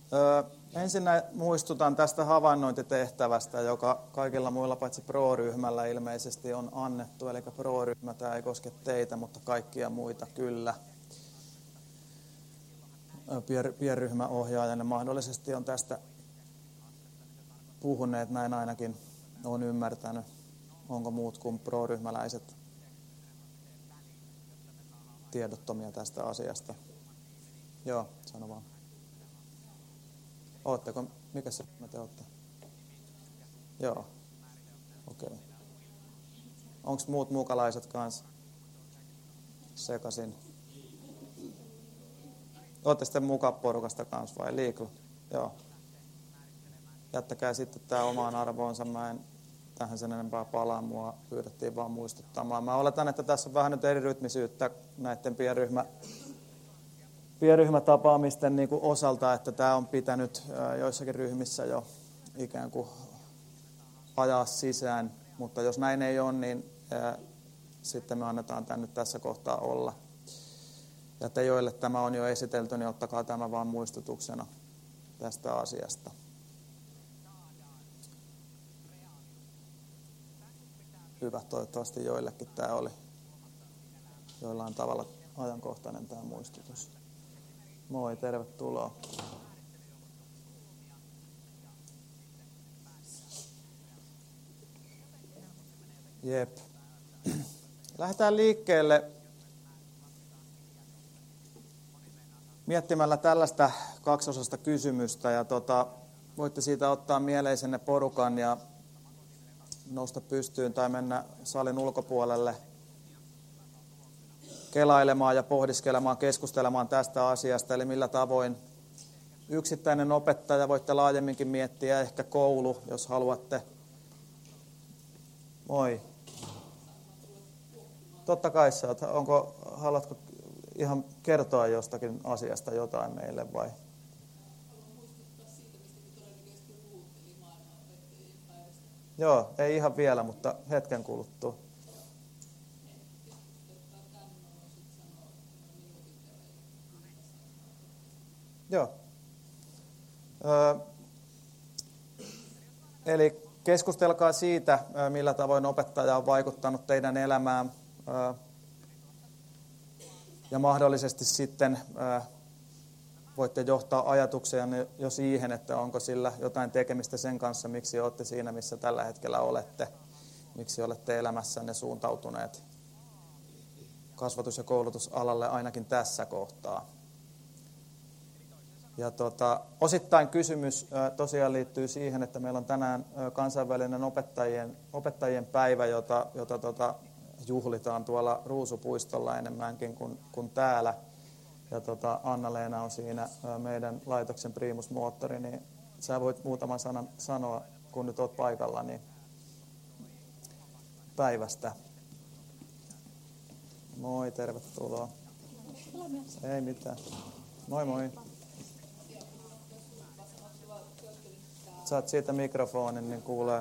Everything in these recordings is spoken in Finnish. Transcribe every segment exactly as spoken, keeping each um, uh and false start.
Öö, ensinnä muistutan tästä havainnointitehtävästä, joka kaikilla muilla paitsi Pro-ryhmällä ilmeisesti on annettu. Eli Pro-ryhmä, tämä ei koske teitä, mutta kaikkia muita kyllä. Pier, pienryhmäohjaajanne mahdollisesti on tästä puhuneet, näin ainakin olen ymmärtänyt. Onko muut kuin Pro-ryhmäläiset tiedottomia tästä asiasta? Joo, sano vaan. Ootteko, mikä se te ootte? Joo, okei. Okay. Onko muut mukalaiset kanssa sekaisin? Ootte sitten mukaporukasta kanssa vai liiklu? Joo. Jättäkää sitten tämä omaan arvoonsa. Mä en tähän sen enempää palaa. Mua pyydettiin vaan muistuttamaan. Mä oletan, että tässä on vähän nyt eri rytmisyyttä näiden pienryhmä, pienryhmätapaamisten niin kuin osalta, että tämä on pitänyt joissakin ryhmissä jo ikään kuin ajaa sisään. Mutta jos näin ei ole, niin ää, sitten me annetaan tämän nyt tässä kohtaa olla. Ja te, joille tämä on jo esitelty, niin ottakaa tämä vaan muistutuksena tästä asiasta. Hyvä, toivottavasti joillekin tämä oli joillain tavalla ajankohtainen tämä muistutus. Moi, tervetuloa. Jep. Lähdetään liikkeelle miettimällä tällaista kaksosasta kysymystä. Ja tota, voitte siitä ottaa mieleisenne porukan ja nousta pystyyn tai mennä salin ulkopuolelle kelailemaan ja pohdiskelemaan, keskustelemaan tästä asiasta. Eli millä tavoin yksittäinen opettaja, voitte laajemminkin miettiä, ehkä koulu, jos haluatte. Moi. Totta kai sä oot. Onko, haluatko ihan kertoa jostakin asiasta jotain meille vai? Joo, ei ihan vielä, mutta hetken kuluttua. Joo. Ö, eli keskustelkaa siitä, millä tavoin opettaja on vaikuttanut teidän elämään ö, ja mahdollisesti sitten ö, voitte johtaa ajatuksia jo siihen, että onko sillä jotain tekemistä sen kanssa, miksi olette siinä, missä tällä hetkellä olette, miksi olette elämässänne suuntautuneet kasvatus- ja koulutusalalle ainakin tässä kohtaa. Ja tota, osittain kysymys ä, tosiaan liittyy siihen, että meillä on tänään ä, kansainvälinen opettajien, opettajien päivä, jota, jota tota, juhlitaan tuolla Ruusupuistolla enemmänkin kuin, kuin täällä. Ja tota, Anna-Leena on siinä ä, meidän laitoksen primusmoottori, niin sä voit muutaman sanan sanoa, kun nyt oot paikalla, niin päivästä. Moi, tervetuloa. Ei mitään. Moi moi. Saat siitä mikrofonin, niin kuulee.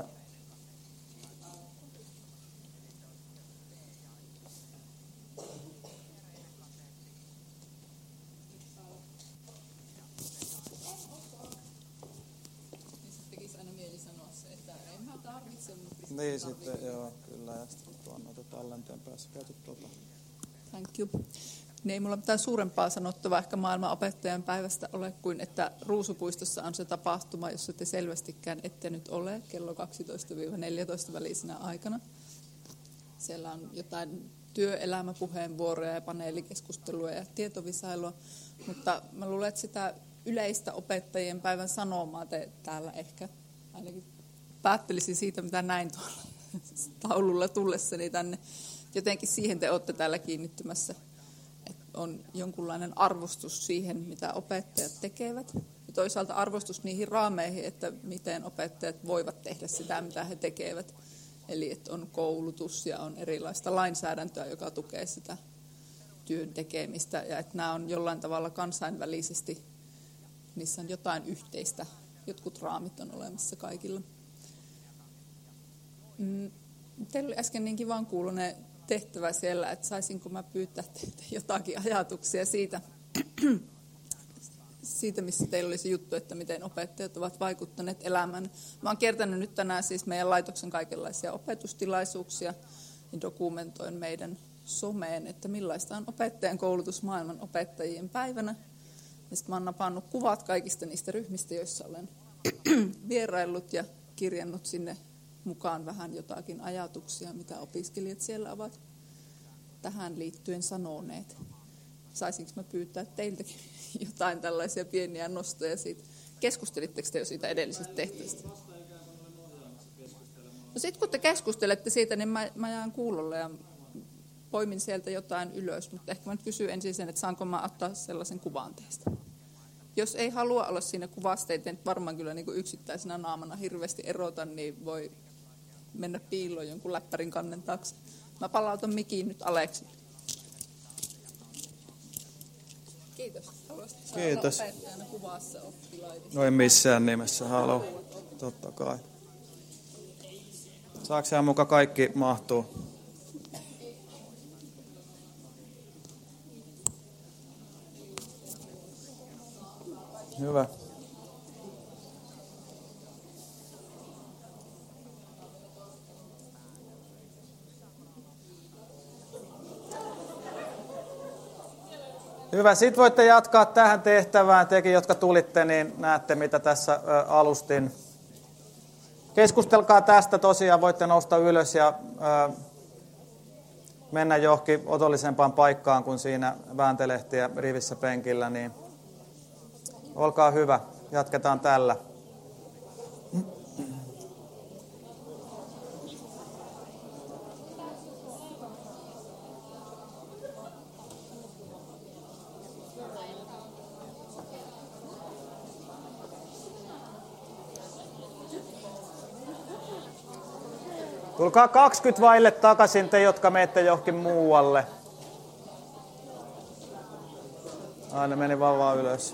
Tekisi aina mieli sanoa se, että en mä tarvitse, mutta Niin sitten, joo, kyllä. Ja sitten tuon noita tallenteen päässä käyty tuota. Thank you. Niin ei mulla mitään suurempaa sanottavaa ehkä maailman opettajan päivästä ole kuin, että Ruusupuistossa on se tapahtuma, jossa te selvästikään ette nyt ole kello kaksitoista neljätoista välisenä aikana. Siellä on jotain työelämäpuheenvuoroja ja paneelikeskustelua ja tietovisailua, mutta mä luulen, että sitä yleistä opettajien päivän sanomaa te täällä ehkä ainakin päättelisin siitä, mitä näin tuolla taululla tullessani tänne. Jotenkin siihen te olette täällä kiinnittymässä. On jonkunlainen arvostus siihen, mitä opettajat tekevät. Ja toisaalta arvostus niihin raameihin, että miten opettajat voivat tehdä sitä, mitä he tekevät. Eli että on koulutus ja on erilaista lainsäädäntöä, joka tukee sitä työn tekemistä. Ja että nämä on jollain tavalla kansainvälisesti, niissä on jotain yhteistä. Jotkut raamit on olemassa kaikilla. Teillä oli äsken niin kivan kuulunen tehtävä siellä, että saisinko mä pyytää teiltä jotakin ajatuksia siitä, siitä, missä teillä oli se juttu, että miten opettajat ovat vaikuttaneet elämään. Mä oon kiertänyt nyt tänään siis meidän laitoksen kaikenlaisia opetustilaisuuksia ja dokumentoin meidän someen, että millaista on opettajan koulutus maailman opettajien päivänä. Ja sitten mä oon napannut kuvat kaikista niistä ryhmistä, joissa olen vieraillut ja kirjannut sinne mukaan vähän jotakin ajatuksia, mitä opiskelijat siellä ovat tähän liittyen sanoneet. Saisinko mä pyytää teiltäkin jotain tällaisia pieniä nostoja siitä? Keskustelitteko te jo siitä edellisestä tehtävästä? No sitten kun te keskustelette siitä, niin mä, mä jään kuulolle ja poimin sieltä jotain ylös, mutta ehkä mä nyt kysyn ensin sen, että saanko mä ottaa sellaisen kuvan teistä. Jos ei halua olla siinä kuvassa, ei nyt varmaan kyllä niin kuin yksittäisenä naamana hirveästi erota, niin voi mennä piiloon jonkun läppärin kannen taakse. Mä palautan mikiin nyt Aleksille. Kiitos. Haluaisitko saada Kiitos. opettajana kuvassa oppilaita? No ei missään nimessä, haloo. Totta kai. Saako siellä muka kaikki mahtuu? Hyvä. Hyvä, sitten voitte jatkaa tähän tehtävään. Tekin, jotka tulitte, niin näette, mitä tässä ö, alustin. Keskustelkaa tästä tosiaan, voitte nousta ylös ja ö, mennä johonkin otollisempaan paikkaan kuin siinä vääntelehtiä rivissä penkillä, niin olkaa hyvä, jatketaan tällä. Tulkaa kaksikymmentä vaille takaisin te, jotka menette johonkin muualle. Aina meni vaan vaan ylös.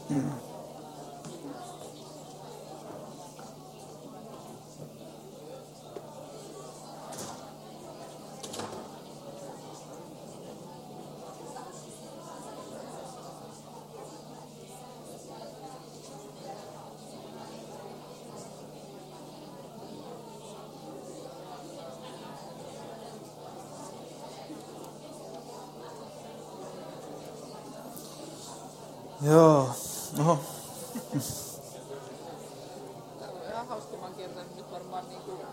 Joo, oho. Tämä on ihan hauska, mä oon kiertänyt nyt varmaan niin kuin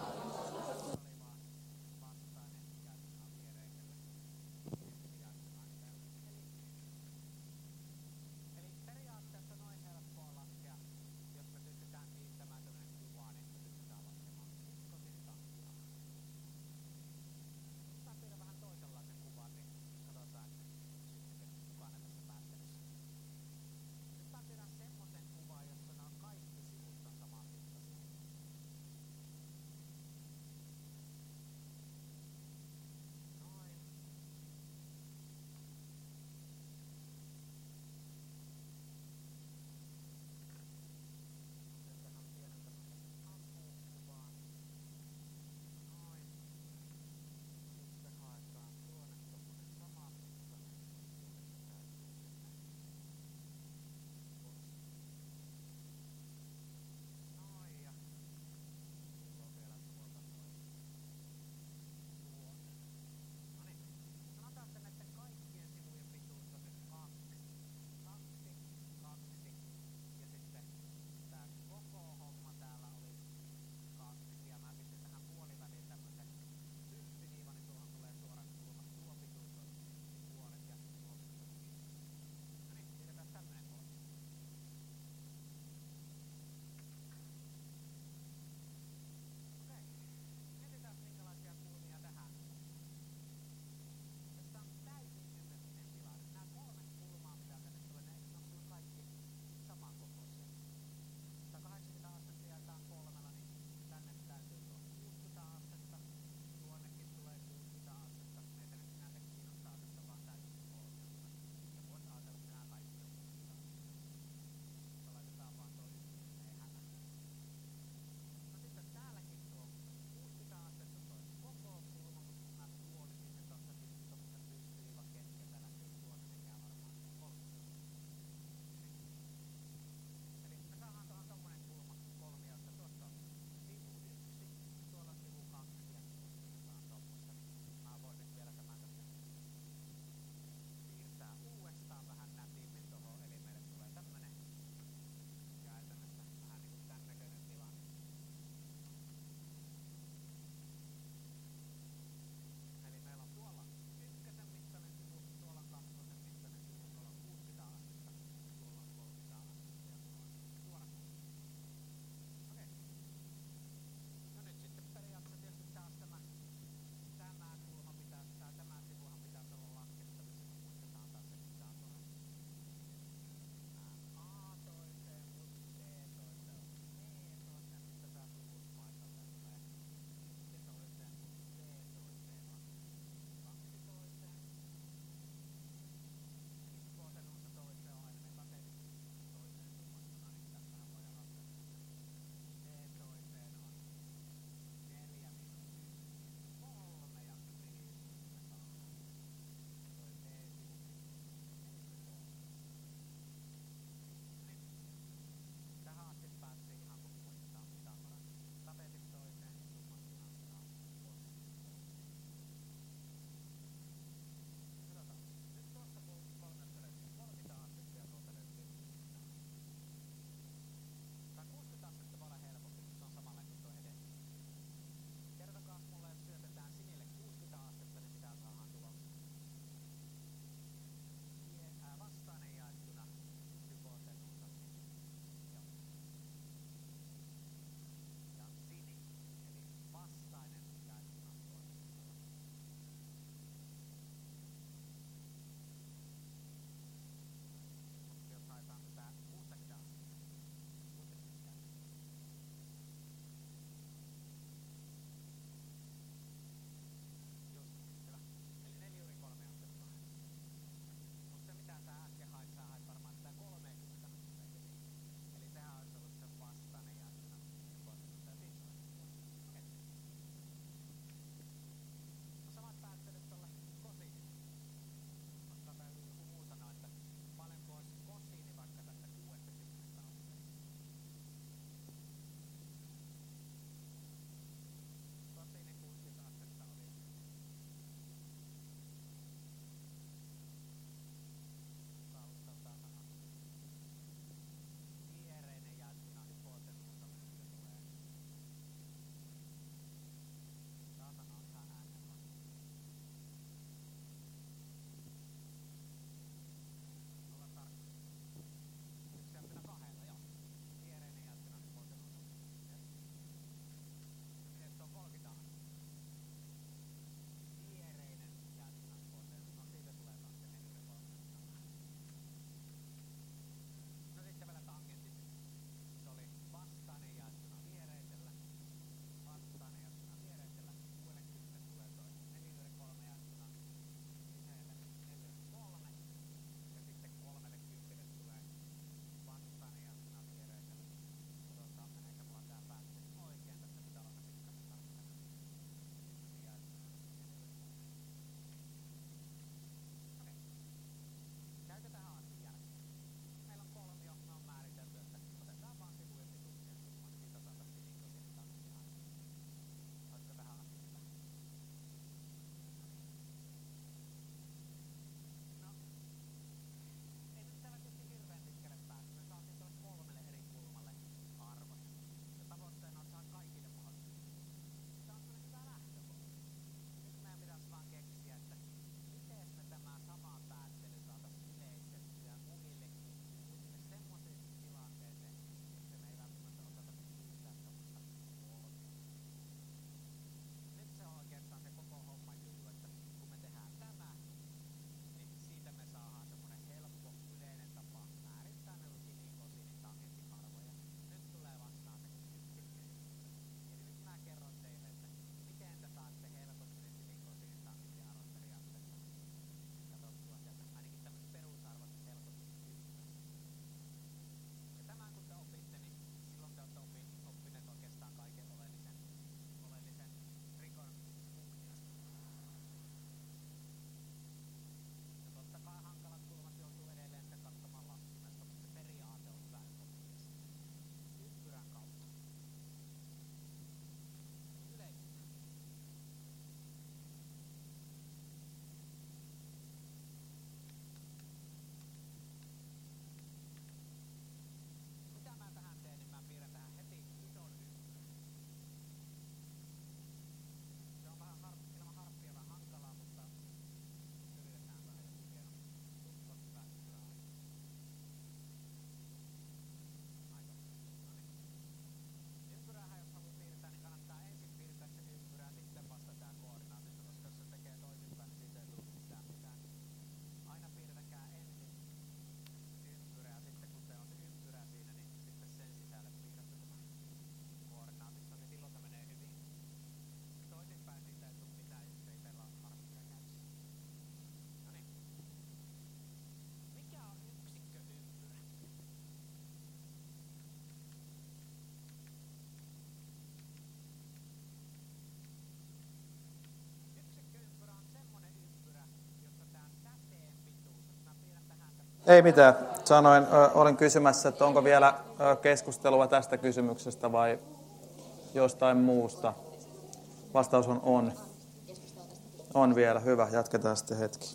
Ei mitään. Sanoin, ö, olin kysymässä, että onko vielä ö, keskustelua tästä kysymyksestä vai jostain muusta. Vastaus on on. On vielä. Hyvä. Jatketaan sitten hetki.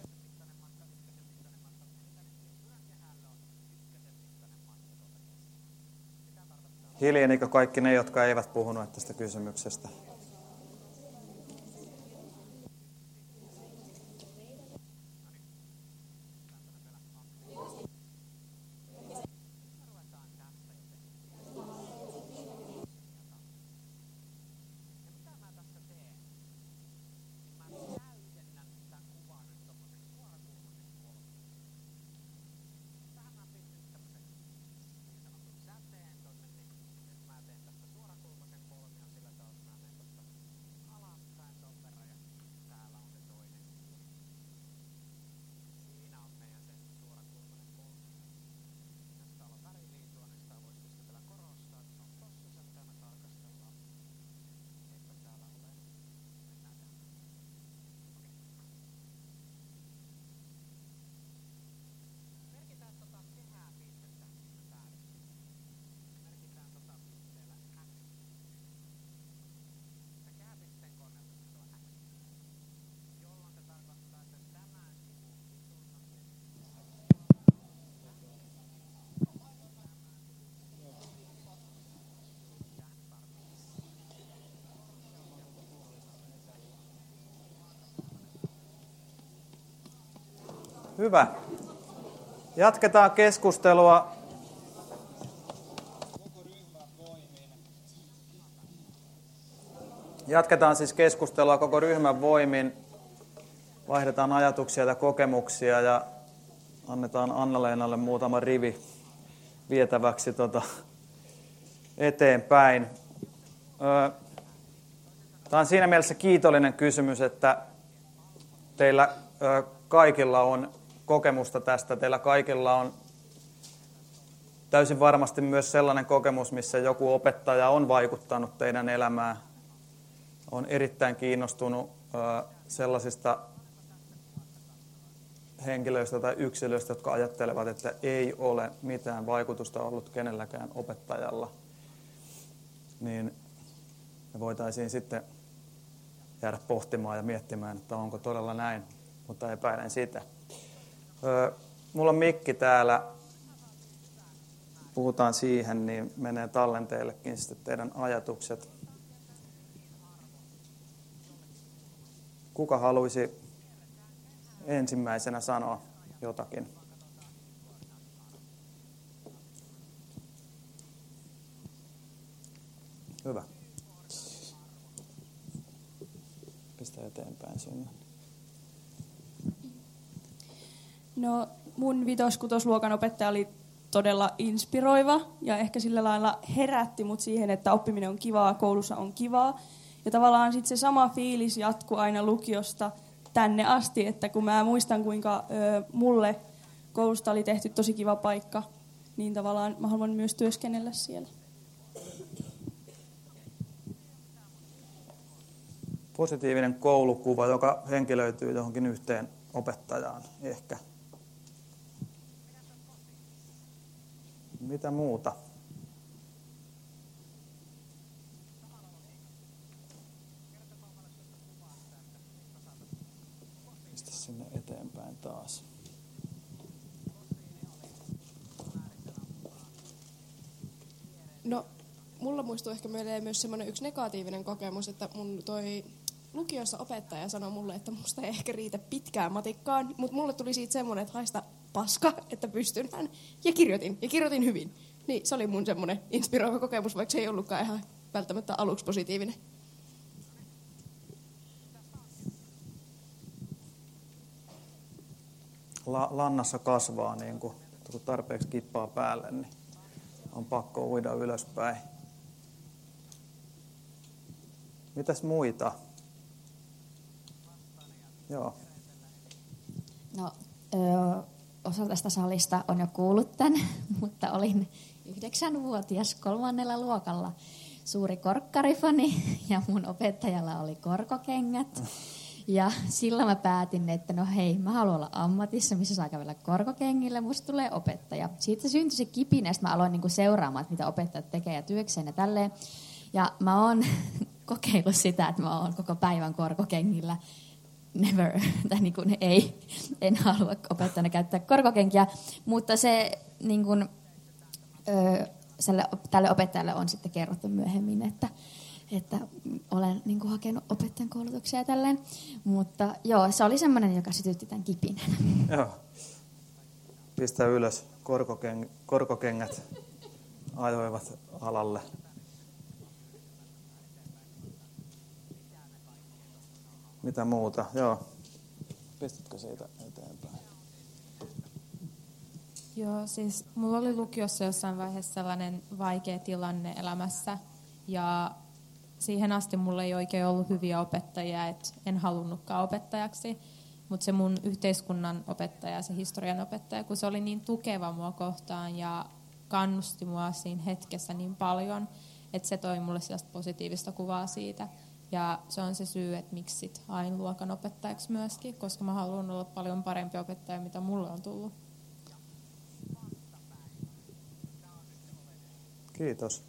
Hiljenikö kaikki ne, jotka eivät puhuneet tästä kysymyksestä? Hyvä. Jatketaan keskustelua. Jatketaan siis keskustelua koko ryhmän voimin. Vaihdetaan ajatuksia ja kokemuksia ja annetaan Anna-Leenalle muutama rivi vietäväksi tota eteenpäin. Tämä on siinä mielessä kiitollinen kysymys, että teillä kaikilla on kokemusta tästä. Teillä kaikilla on täysin varmasti myös sellainen kokemus, missä joku opettaja on vaikuttanut teidän elämään. On erittäin kiinnostunut sellaisista henkilöistä tai yksilöistä, jotka ajattelevat, että ei ole mitään vaikutusta ollut kenelläkään opettajalla. Niin me voitaisiin sitten jäädä pohtimaan ja miettimään, että onko todella näin, mutta epäilen sitä. Mulla on mikki täällä. Puhutaan siihen, niin menee tallenteillekin sitten teidän ajatukset. Kuka haluaisi ensimmäisenä sanoa jotakin? Hyvä. Pistä eteenpäin sinne. No, mun vitos-kutosluokan opettaja oli todella inspiroiva ja ehkä sillä lailla herätti mut siihen, että oppiminen on kivaa, koulussa on kivaa. Ja tavallaan sitten se sama fiilis jatkui aina lukiosta tänne asti, että kun mä muistan kuinka ö, mulle koulusta oli tehty tosi kiva paikka, niin tavallaan mä haluan myös työskennellä siellä. Positiivinen koulukuva, joka henkilöityy johonkin yhteen opettajaan ehkä. Mitä muuta? Pistä sinne eteenpäin taas. No, mulla muistuu ehkä mieleen myös semmoinen yksi negatiivinen kokemus, että mun toi lukiossa opettaja sanoi mulle, että musta ei ehkä riitä pitkään matikkaan, mutta mulle tuli siitä semmoinen, että haista paska, että pystynhän. Ja kirjoitin, ja kirjoitin hyvin. Niin se oli mun semmoinen inspiroiva kokemus, vaikka se ei ollutkaan ihan välttämättä aluksi positiivinen. La- lannassa kasvaa, niin kun tarpeeksi kippaa päälle, niin on pakko uida ylöspäin. Mitäs muita? Joo. No, ö, osa tästä salista on jo kuullut tämän, mutta olin yhdeksänvuotias kolmannella luokalla suuri korkkarifani ja mun opettajalla oli korkokengät. Ja silloin mä päätin, että no hei, mä haluan olla ammatissa, missä saa kävellä korkokengillä, musta tulee opettaja. Siitä syntyi se kipinä, ja mä aloin niinku seuraamaan, että mitä opettajat tekee ja työkseen ja tälleen. Ja mä oon kokeillut sitä, että mä oon koko päivän korkokengillä. Never, tai niin kuin ei, en halua opettajana käyttää korkokenkiä, mutta se niin kuin, ö, tälle opettajalle on sitten kerrottu myöhemmin, että, että olen niin kuin hakenut opettajan koulutuksia ja tälleen. Mutta joo, se oli semmoinen, joka sytytti tämän kipinän. Joo. Pistä ylös. Korkokeng- korkokengät ajoivat alalle. Mitä muuta? Joo. Pistätkö siitä eteenpäin? Joo, siis mulla oli lukiossa jossain vaiheessa sellainen vaikea tilanne elämässä. Ja siihen asti mulla ei oikein ollut hyviä opettajia, että en halunnutkaan opettajaksi. Mutta se mun yhteiskunnan opettaja, se historian opettaja, kun se oli niin tukeva mua kohtaan ja kannusti mua siinä hetkessä niin paljon, että se toi mulle sellaista positiivista kuvaa siitä. Ja se on se syy, että miksi sit hain luokan opettajaksi myöskin, koska mä haluan olla paljon parempi opettaja, mitä mulle on tullut. Kiitos.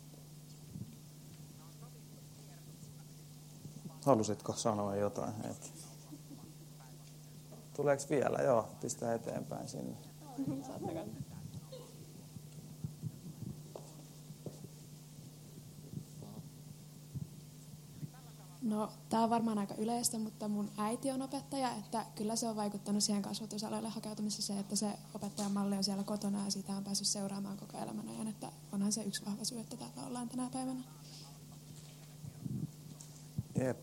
Halusitko sanoa jotain? Et. Tuleeko vielä? Joo, pistä eteenpäin sinne. No, tämä on varmaan aika yleistä, mutta mun äiti on opettaja, että kyllä se on vaikuttanut siihen kasvatusaloille hakeutumisessa se, että se opettajan malli on siellä kotona ja siitä on päässyt seuraamaan koko elämän ajan, että onhan se yksi vahva syy, että täällä ollaan tänä päivänä. Jep.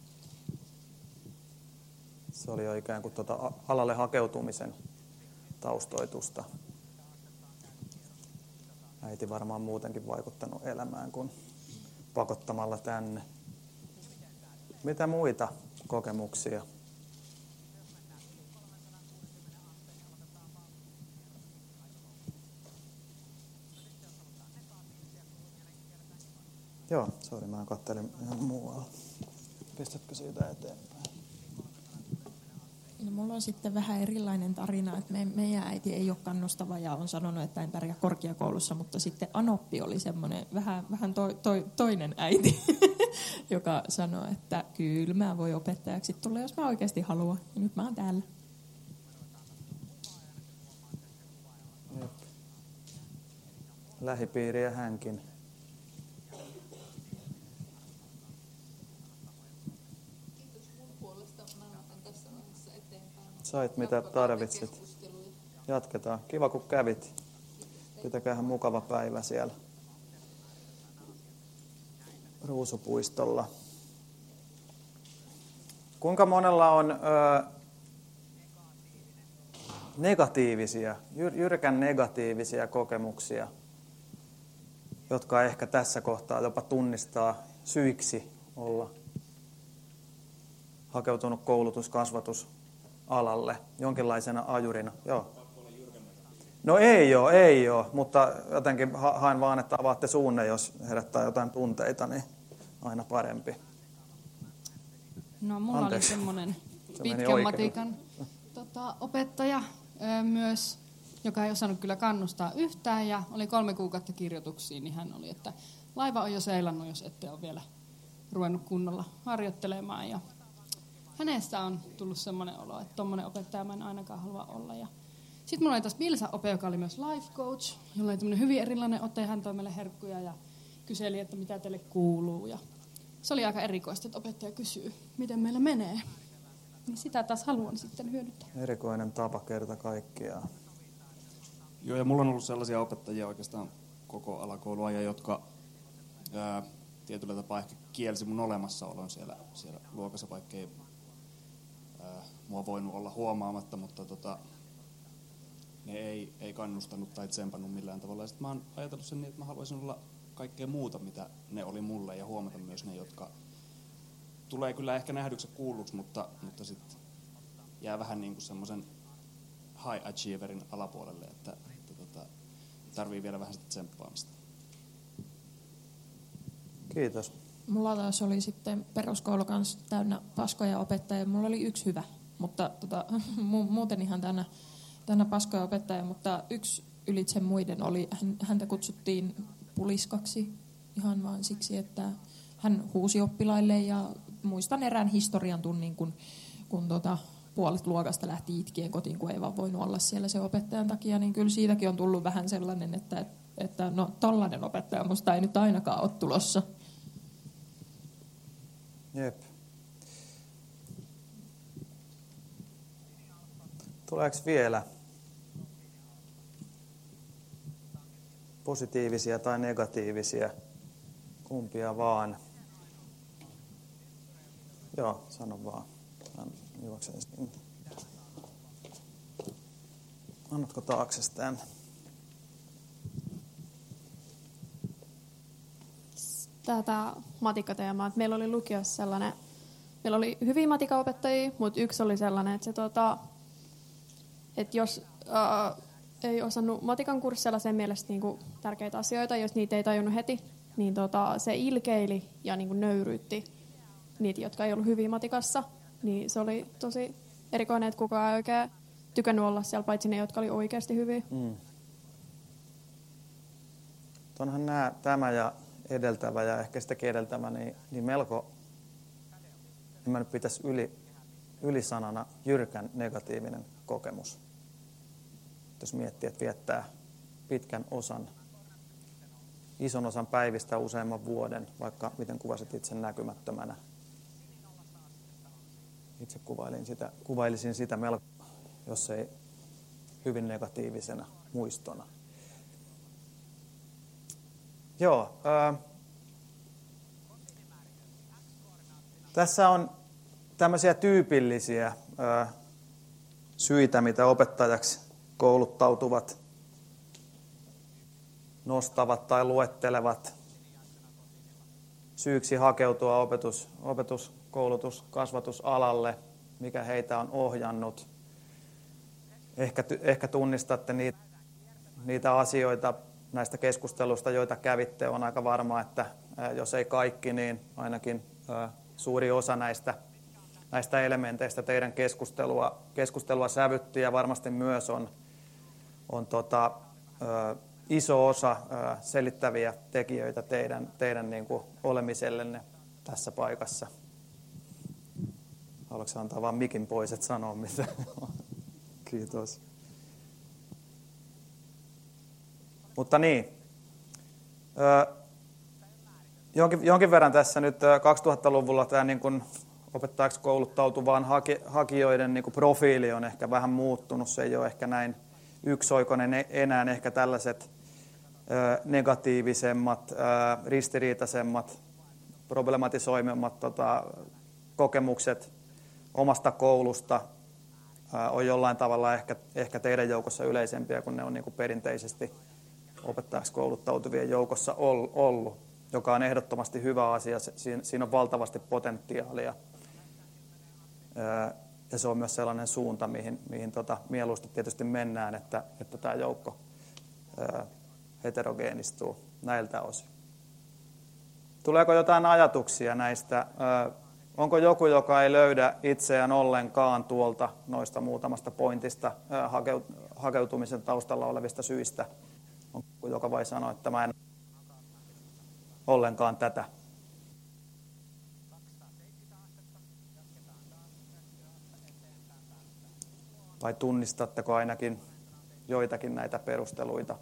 Se oli jo ikään kuin tuota alalle hakeutumisen taustoitusta. Äiti varmaan muutenkin vaikuttanut elämään kuin pakottamalla tänne. Mitä muita kokemuksia? Joo, sori, mä katselin ihan muualla. Pistätkö siitä eteenpäin? No, mulla on sitten vähän erilainen tarina, että me, meidän äiti ei ole kannustava ja on sanonut, että en pärjää korkeakoulussa, mutta sitten Anoppi oli semmoinen vähän, vähän to, to, toinen äiti, joka sanoi, että kyllä mä voi opettajaksi tulla, jos mä oikeasti haluan. Ja nyt mä oon täällä. Jep. Lähipiiriä hänkin. Sait mitä tarvitsit. Jatketaan. Kiva kun kävit. Pitäkäähän mukava päivä siellä Ruusupuistolla. Kuinka monella on ö, negatiivisia, jyr, jyrkän negatiivisia kokemuksia, jotka ehkä tässä kohtaa jopa tunnistaa syiksi olla hakeutunut koulutus-, kasvatusalalle jonkinlaisena ajurina? Joo. No ei ole, ei ole, mutta jotenkin haen vaan, että avaatte suunne, jos herättää jotain tunteita, niin aina parempi. No mulla Anteeksi. oli semmoinen Se pitkän matikan tota, opettaja ö, myös, joka ei osannut kyllä kannustaa yhtään ja oli kolme kuukautta kirjoituksia, niin hän oli, että laiva on jo seilannut, jos ette ole vielä ruvennut kunnolla harjoittelemaan. Ja hänestä on tullut semmoinen olo, että tommoinen opettaja mä en ainakaan halua olla. Ja sitten mulla oli taas Bilsa Ope, joka oli myös life coach, jolla oli tämmöinen hyvin erilainen ote. Hän toi meille herkkuja ja kyseli, että mitä teille kuuluu. Ja se oli aika erikoista, että opettaja kysyy, miten meillä menee. Niin sitä taas haluan sitten hyödyntää. Erikoinen tapa kerta kaikkiaan. Joo, ja mulla on ollut sellaisia opettajia oikeastaan koko alakouluajan, jotka ää, tietyllä tapaa ehkä kielsi mun olemassaolon siellä, siellä luokassa, vaikka ei ää, mua voinut olla huomaamatta, mutta tota, ne ei, ei kannustanut tai tsempannut millään tavalla. Ja sit mä oon ajatellut sen niin, että mä haluaisin olla kaikkea muuta, mitä ne oli mulle, ja huomata myös ne, jotka tulee kyllä ehkä nähdyksi ja kuulluksi, mutta, mutta sitten jää vähän niin kuin semmoisen high achieverin alapuolelle, että, että tota, tarvii vielä vähän sitä tsemppaamista. Kiitos. Mulla taas oli sitten peruskoulu kanssa täynnä paskoja opettajia. Mulla oli yksi hyvä, mutta tota, muuten ihan täynnä, täynnä paskoja opettajia, mutta yksi ylitse muiden oli, häntä kutsuttiin puliskaksi ihan vaan siksi, että hän huusi oppilaille ja muistan erään historian tunnin, kun, kun tota, puolet luokasta lähti itkien kotiin, kun ei vaan voinut olla siellä se opettajan takia, niin kyllä siitäkin on tullut vähän sellainen, että, että no tollainen opettaja musta ei nyt ainakaan ole tulossa. Jep. Tuleeko vielä positiivisia tai negatiivisia? Kumpia vaan. Joo, sano vaan. Mä juoksen sinne. Annatko taakse tämän? Tätä matikkateemaa. Meillä oli lukiossa sellainen, meillä oli hyviä matikaopettajia, mutta yksi oli sellainen, että, se, tota, että jos ää, ei osannut matikan kursseilla sen mielestä niinku tärkeitä asioita, jos niitä ei tajunnut heti, niin tota, se ilkeili ja niinku nöyryytti niitä, jotka ei ollut hyviä matikassa. Niin se oli tosi erikoinen, että kukaan ei oikein tykännyt olla siellä, paitsi ne, jotka oli oikeasti hyviä. Mm. Onhan nämä, tämä ja edeltävä ja ehkä sitäkin edeltävä, niin, niin melko, en mä nyt pitäisi yli, ylisanana, jyrkän negatiivinen kokemus. Jos miettii, että viettää pitkän osan, ison osan päivistä useamman vuoden, vaikka miten kuvasit itse näkymättömänä. Itse kuvailin sitä, kuvailisin sitä melko, jos ei hyvin negatiivisena muistona. Joo. Ää, tässä on tämmöisiä tyypillisiä ää, syitä, mitä opettajaksi kouluttautuvat nostavat tai luettelevat syyksi hakeutua opetus, opetus, koulutus, kasvatusalalle, mikä heitä on ohjannut. Ehkä, ehkä tunnistatte niitä, niitä asioita näistä keskusteluista, joita kävitte. On aika varma, että jos ei kaikki, niin ainakin suuri osa näistä, näistä elementeistä teidän keskustelua, keskustelua sävytti ja varmasti myös on, on tota, iso osa selittäviä tekijöitä teidän, teidän niin kuin olemisellenne tässä paikassa. Haluatko antaa vaan mikin pois, et sanoa mitä? Kiitos. Mutta niin, jonkin, jonkin verran tässä nyt kaksituhattaluvulla tämä niin kuin opettajaksi kouluttautuvaan hakijoiden niin kuin profiili on ehkä vähän muuttunut. Se ei ole ehkä näin yksioikoinen enää, ehkä tällaiset negatiivisemmat, ristiriitaisemmat, problematisoimemmat tota, kokemukset omasta koulusta on jollain tavalla ehkä, ehkä teidän joukossa yleisempiä, kun ne on niin kuin perinteisesti opettajaksi kouluttautuvien joukossa ollut, joka on ehdottomasti hyvä asia. Siinä on valtavasti potentiaalia. Ja se on myös sellainen suunta, mihin, mihin tota, mieluusti tietysti mennään, että, että tämä joukko ää, heterogeenistuu näiltä osin. Tuleeko jotain ajatuksia näistä? Ää, onko joku, joka ei löydä itseään ollenkaan tuolta noista muutamasta pointista ää, hakeutumisen taustalla olevista syistä? Onko joka vai sanoa, että mä en ollenkaan tätä? Vai tunnistatteko ainakin joitakin näitä perusteluita?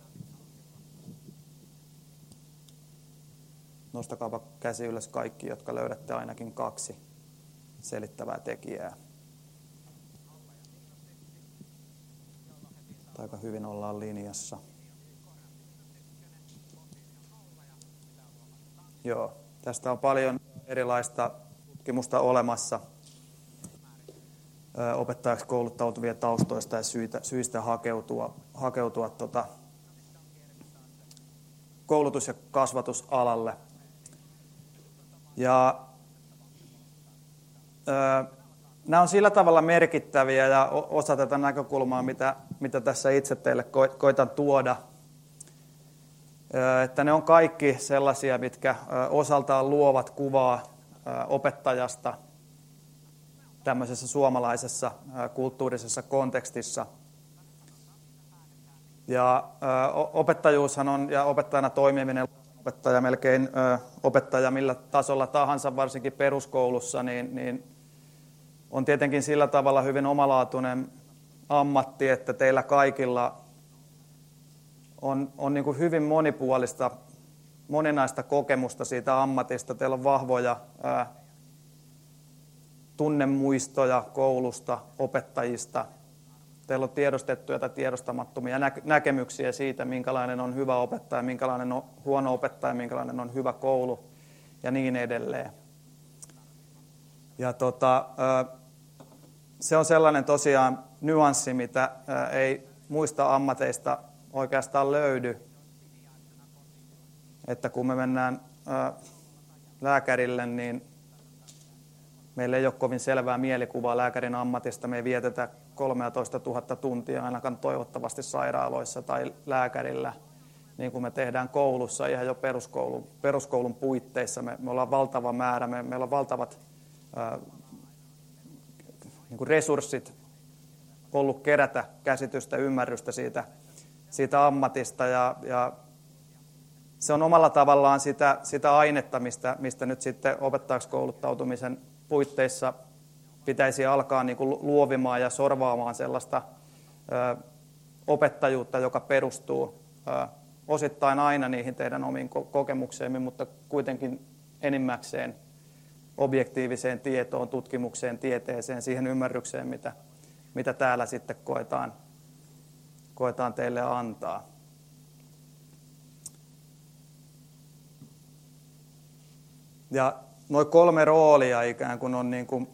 Nostakaapa käsi ylös kaikki, jotka löydätte ainakin kaksi selittävää tekijää. Aika hyvin ollaan linjassa. Joo, tästä on paljon erilaista tutkimusta olemassa opettajaksi kouluttautuvien taustoista ja syitä, syistä hakeutua, hakeutua tota, koulutus- ja kasvatusalalle. Ja, ö, nämä on sillä tavalla merkittäviä ja osa tätä näkökulmaa, mitä, mitä tässä itse teille ko, koitan tuoda, että ne on kaikki sellaisia, mitkä osaltaan luovat kuvaa opettajasta tämmöisessä suomalaisessa kulttuurisessa kontekstissa. Ja opettajuushan on, ja opettajana toimiminen, opettaja melkein opettaja millä tasolla tahansa, varsinkin peruskoulussa, niin, niin on tietenkin sillä tavalla hyvin omalaatuinen ammatti, että teillä kaikilla on, on niin kuin hyvin monipuolista, moninaista kokemusta siitä ammatista. Teillä on vahvoja ää, tunnemuistoja koulusta, opettajista. Teillä on tiedostettuja tai tiedostamattomia näkemyksiä siitä, minkälainen on hyvä opettaja, minkälainen on huono opettaja, minkälainen on hyvä koulu ja niin edelleen. Ja tota, se on sellainen tosiaan nyanssi, mitä ei muista ammateista oikeastaan löydy, että kun me mennään lääkärille, niin meillä ei ole kovin selvää mielikuvaa lääkärin ammatista. Me ei vietetä kolmetoistatuhatta tuntia ainakaan toivottavasti sairaaloissa tai lääkärillä, niin kuin me tehdään koulussa ihan jo peruskoulun, peruskoulun puitteissa. Me, me ollaan valtava määrä, me, meillä on valtavat ää, niin kuin resurssit ollut kerätä käsitystä, ymmärrystä siitä, siitä ammatista. Ja, ja se on omalla tavallaan sitä, sitä ainetta, mistä, mistä nyt sitten opettajaksi kouluttautumisen puitteissa pitäisi alkaa niin kuin luovimaan ja sorvaamaan sellaista ö, opettajuutta, joka perustuu ö, osittain aina niihin teidän omiin kokemuksiin, mutta kuitenkin enimmäkseen objektiiviseen tietoon, tutkimukseen, tieteeseen, siihen ymmärrykseen, mitä, mitä täällä sitten koetaan, koetaan teille antaa. Ja noin kolme roolia ikään kuin on niin kuin,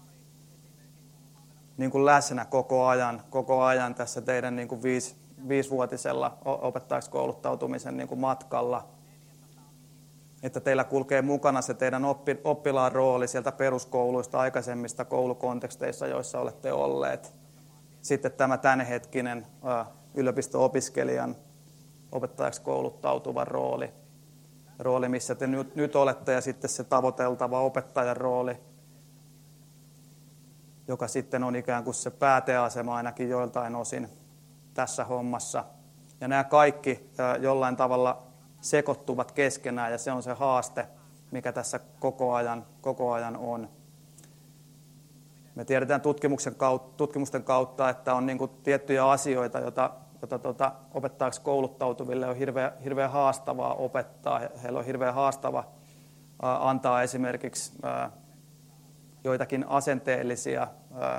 niin kuin läsnä koko ajan, koko ajan tässä teidän niin kuin viisi, viisivuotisella opettajaksi kouluttautumisen niin kuin matkalla. Että teillä kulkee mukana se teidän oppi, oppilaan rooli sieltä peruskouluista, aikaisemmista koulukonteksteissa, joissa olette olleet. Sitten tämä tämänhetkinen yliopisto-opiskelijan opettajaksi kouluttautuvan rooli. rooli, missä te nyt, nyt olette, ja sitten se tavoiteltava opettajan rooli, joka sitten on ikään kuin se pääteasema ainakin joiltain osin tässä hommassa. Ja nämä kaikki jollain tavalla sekoittuvat keskenään, ja se on se haaste, mikä tässä koko ajan, koko ajan on. Me tiedetään tutkimuksen kautta, tutkimusten kautta, että on niin kuin tiettyjä asioita, joita jota tuota, opettajaksi kouluttautuville on hirveän, hirveän haastavaa opettaa. Heillä on hirveän haastava ää, antaa esimerkiksi ää, joitakin asenteellisia ää,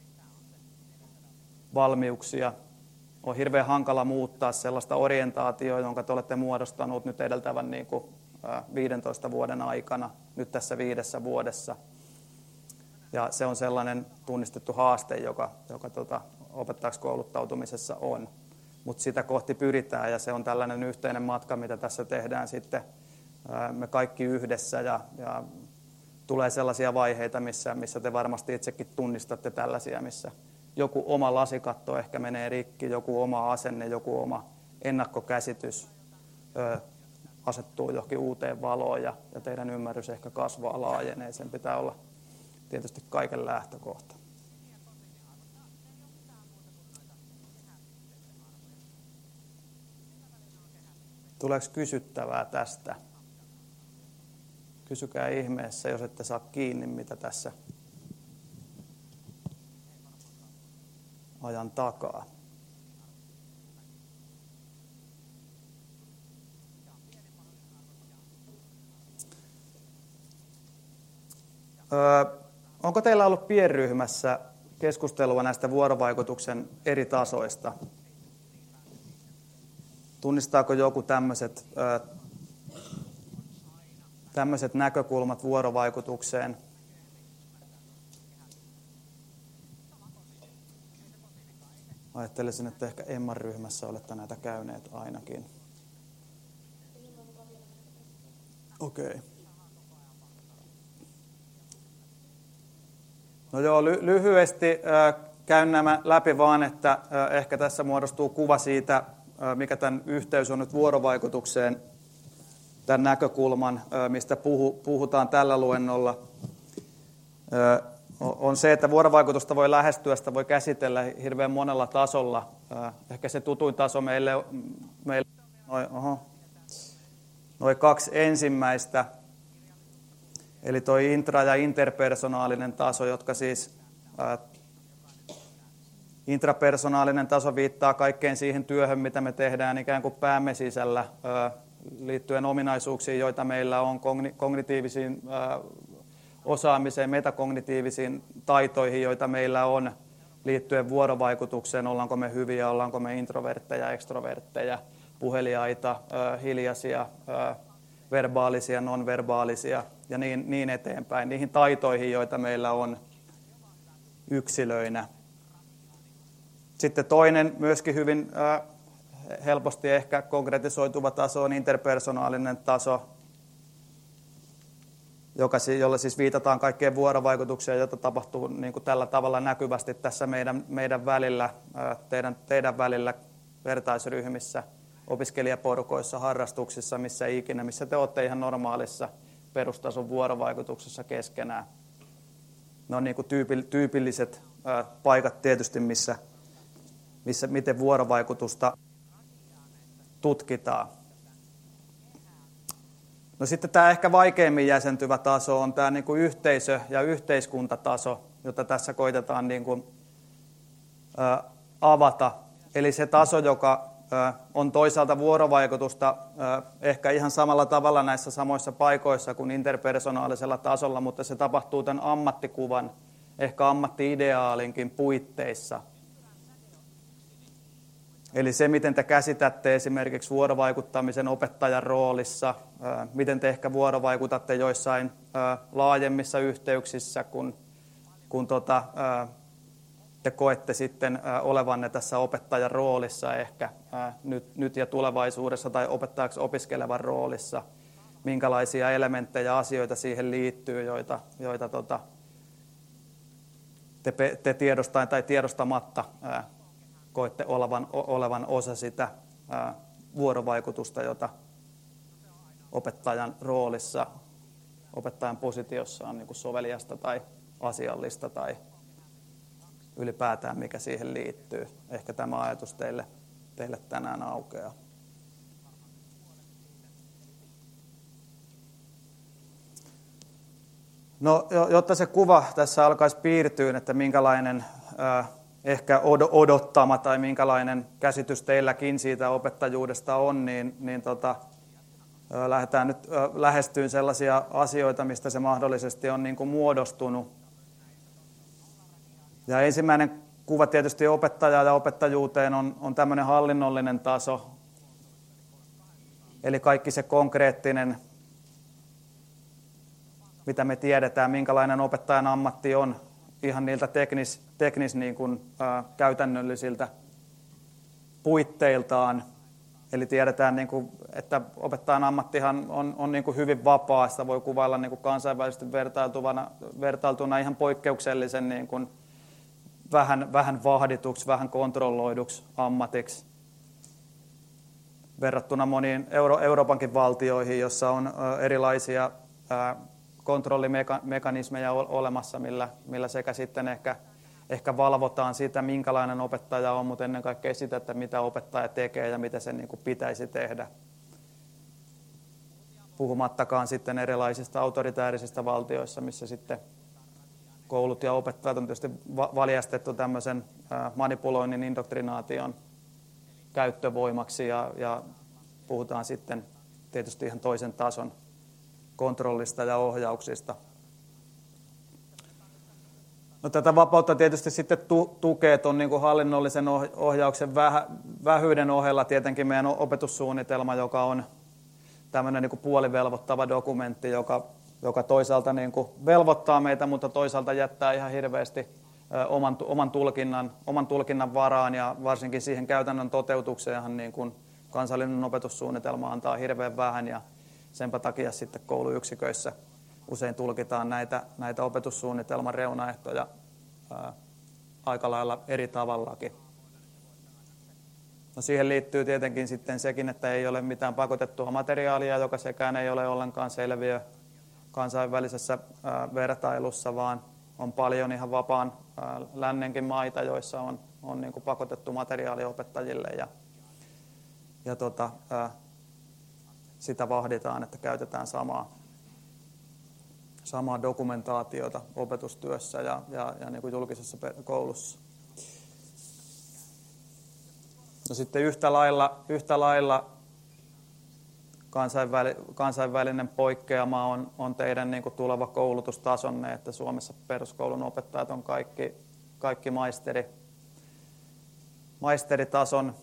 valmiuksia. On hirveän hankala muuttaa sellaista orientaatioa, jonka te olette muodostanut nyt edeltävän niin kuin, ää, viidentoista vuoden aikana, nyt tässä viidessä vuodessa. Ja se on sellainen tunnistettu haaste, joka, joka tuota, opettajaksi kouluttautumisessa on. Mutta sitä kohti pyritään, ja se on tällainen yhteinen matka, mitä tässä tehdään sitten ää, me kaikki yhdessä. Ja, ja tulee sellaisia vaiheita, missä, missä te varmasti itsekin tunnistatte tällaisia, missä joku oma lasikatto ehkä menee rikki, joku oma asenne, joku oma ennakkokäsitys ö, asettuu johonkin uuteen valoon, ja, ja teidän ymmärrys ehkä kasvaa, laajenee. Sen pitää olla tietysti kaiken lähtökohta. Tuleeko kysyttävää tästä? Kysykää ihmeessä, jos ette saa kiinni, mitä tässä ajan takaa. Öö, onko teillä ollut pienryhmässä keskustelua näistä vuorovaikutuksen eri tasoista? Tunnistaako joku tämmöiset, öö, tämmöiset näkökulmat vuorovaikutukseen? Ajattelisin, että ehkä Emman ryhmässä olette näitä käyneet ainakin. Okei. Okay. No joo, ly- lyhyesti äh, käyn nämä läpi vaan, että äh, ehkä tässä muodostuu kuva siitä, mikä tämän yhteys on nyt vuorovaikutukseen, tämän näkökulman, mistä puhutaan tällä luennolla, on se, että vuorovaikutusta voi lähestyä, sitä voi käsitellä hirveän monella tasolla. Ehkä se tutuin taso meille, meille noin noi kaksi ensimmäistä, eli tuo intra- ja interpersonaalinen taso, jotka siis ää, intrapersonaalinen taso viittaa kaikkeen siihen työhön, mitä me tehdään ikään kuin päämme sisällä ää, liittyen ominaisuuksiin, joita meillä on, kogni- kognitiivisiin ää, osaamiseen, metakognitiivisiin taitoihin, joita meillä on liittyen vuorovaikutukseen, ollaanko me hyviä, ollaanko me introvertteja, ekstrovertteja, puheliaita, hiljaisia, verbaalisia, nonverbaalisia ja niin, niin eteenpäin. Niihin taitoihin, joita meillä on yksilöinä. Sitten toinen myöskin hyvin helposti ehkä konkretisoituva taso on interpersonaalinen taso, joka, jolla siis viitataan kaikkeen vuorovaikutukseen, jota tapahtuu niin kuin tällä tavalla näkyvästi tässä meidän, meidän välillä, teidän, teidän välillä vertaisryhmissä, opiskelijaporukoissa, harrastuksissa, missä ikinä, missä te olette ihan normaalissa perustason vuorovaikutuksessa keskenään. Ne on niin kuin tyypilliset paikat tietysti, missä, missä, miten vuorovaikutusta tutkitaan. No sitten tämä ehkä vaikeimmin jäsentyvä taso on tämä niin kuin yhteisö- ja yhteiskuntataso, jota tässä koitetaan niin kuin, ä, avata. Eli se taso, joka ä, on toisaalta vuorovaikutusta ä, ehkä ihan samalla tavalla näissä samoissa paikoissa kuin interpersonaalisella tasolla, mutta se tapahtuu tämän ammattikuvan, ehkä ammatti-ideaalinkin puitteissa. Eli se, miten te käsitätte esimerkiksi vuorovaikuttamisen opettajan roolissa, miten te ehkä vuorovaikutatte joissain laajemmissa yhteyksissä, kun, kun tota, te koette sitten olevanne tässä opettajan roolissa ehkä nyt, nyt ja tulevaisuudessa tai opettajaksi opiskelevan roolissa. Minkälaisia elementtejä ja asioita siihen liittyy, joita, joita tota, te, te tiedostain tai tiedostamatta koette olevan, olevan osa sitä ää, vuorovaikutusta, jota opettajan roolissa, opettajan positiossa on niin kuin soveliasta tai asiallista tai ylipäätään mikä siihen liittyy. Ehkä tämä ajatus teille, teille tänään aukeaa. No, jotta se kuva tässä alkaisi piirtyä, että minkälainen ää, ehkä odottama tai minkälainen käsitys teilläkin siitä opettajuudesta on, niin, niin tota, lähdetään nyt lähestyyn sellaisia asioita, mistä se mahdollisesti on niin kuin muodostunut. Ja ensimmäinen kuva tietysti opettajaa ja opettajuuteen on, on tämmöinen hallinnollinen taso, eli kaikki se konkreettinen, mitä me tiedetään, minkälainen opettajan ammatti on, ihan niiltä teknis, teknis niin kuin, ä, käytännöllisiltä puitteiltaan. Eli tiedetään, niin kuin, että opettajan ammattihan on, on niin kuin hyvin vapaa. Sitä voi kuvailla niin kuin kansainvälisesti vertailtuna, vertailtuna ihan poikkeuksellisen niin kuin, vähän, vähän vahdituksi, vähän kontrolloiduksi ammatiksi. Verrattuna moniin Euro, Euroopankin valtioihin, jossa on ä, erilaisia ä, kontrollimekanismeja olemassa, millä, millä sekä sitten ehkä, ehkä valvotaan sitä, minkälainen opettaja on, mutta ennen kaikkea sitä, että mitä opettaja tekee ja mitä sen niin kuin pitäisi tehdä. Puhumattakaan sitten erilaisista autoritäärisistä valtioissa, missä sitten koulut ja opettajat on tietysti valjastettu tämmöisen manipuloinnin, indoktrinaation käyttövoimaksi ja, ja puhutaan sitten tietysti ihan toisen tason kontrollista ja ohjauksista. No, tätä vapautta tietysti sitten tu- tukee tuon niin kuin hallinnollisen ohjauksen vähä, vähyyden ohella tietenkin meidän opetussuunnitelma, joka on tämmöinen niin kuin puolivelvoittava dokumentti, joka, joka toisaalta niin kuin velvoittaa meitä, mutta toisaalta jättää ihan hirveästi ö, oman, oman, tulkinnan, oman tulkinnan varaan ja varsinkin siihen käytännön toteutukseenhan niin kuin kansallinen opetussuunnitelma antaa hirveän vähän ja senpä takia sitten kouluyksiköissä usein tulkitaan näitä, näitä opetussuunnitelman reunaehtoja ää, aika lailla eri tavallakin. No siihen liittyy tietenkin sitten sekin, että ei ole mitään pakotettua materiaalia, joka sekään ei ole ollenkaan selviö kansainvälisessä vertailussa, vaan on paljon ihan vapaan lännenkin maita, joissa on, on niin kuin pakotettu materiaali opettajille ja, ja tota, sitä vahditaan, että käytetään samaa, samaa dokumentaatiota opetustyössä ja, ja, ja niin kuin julkisessa koulussa. No sitten yhtä lailla, yhtä lailla kansainväli, kansainvälinen poikkeama on, on teidän niin kuin tuleva koulutustasonne, että Suomessa peruskoulun opettajat on kaikki, kaikki maisteri, maisteritason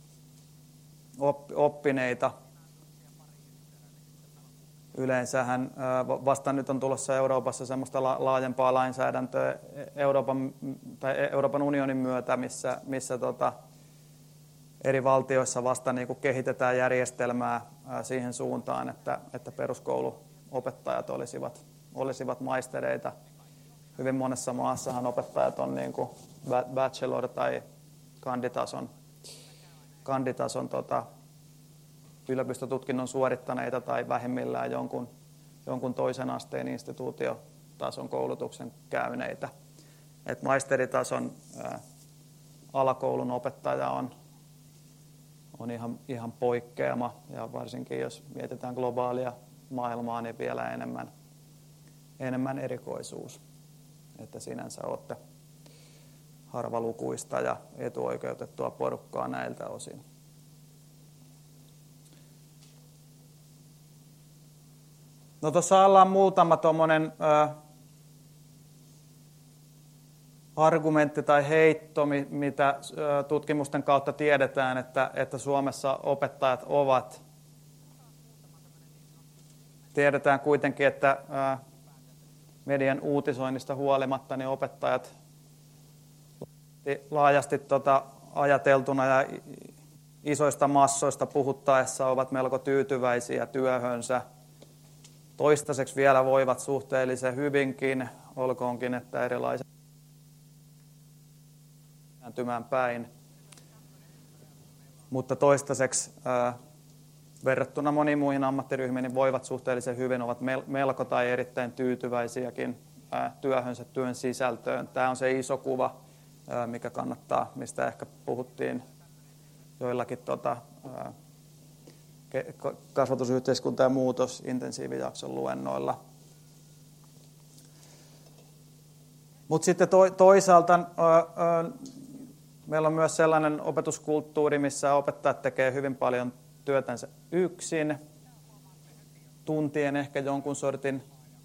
oppineita. Yleensähän vasta nyt on tulossa Euroopassa semmoista laajempaa lainsäädäntöä Euroopan, tai Euroopan unionin myötä, missä, missä tota, eri valtioissa vasta niin kuin kehitetään järjestelmää siihen suuntaan, että, että peruskouluopettajat olisivat, olisivat maistereita. Hyvin monessa maassahan opettajat on niin kuin bachelor- tai kanditason, kanditason tota, yliopistotutkinnon suorittaneita tai vähimmillään jonkun, jonkun toisen asteen instituutiotason koulutuksen käyneitä. Et maisteritason ää, alakoulun opettaja on on ihan, ihan poikkeama, ja varsinkin jos mietitään globaalia maailmaa, niin vielä enemmän, enemmän erikoisuus. Että sinänsä olette harvalukuista ja etuoikeutettua porukkaa näiltä osin. No tuossa alla on muutama tuommoinen äh, argumentti tai heitto, mitä tutkimusten kautta tiedetään, että, että Suomessa opettajat ovat. Tiedetään kuitenkin, että median uutisoinnista huolimatta niin opettajat laajasti tota ajateltuna ja isoista massoista puhuttaessa ovat melko tyytyväisiä työhönsä. Toistaiseksi vielä voivat suhteellisen hyvinkin, olkoonkin, että erilaiset päin. Mutta toistaiseksi ää, verrattuna moniin muihin ammattiryhmiin niin voivat suhteellisen hyvin, ovat melko tai erittäin tyytyväisiäkin ää, työhönsä, työn sisältöön. Tämä on se iso kuva, ää, mikä kannattaa, mistä ehkä puhuttiin joillakin tota, ää, kasvatusyhteiskunta- ja muutos intensiivijakson luennoilla. Mutta sitten to, toisaalta ää, ää, meillä on myös sellainen opetuskulttuuri, missä opettajat tekee hyvin paljon työtänsä yksin, tuntien ehkä jonkun sortin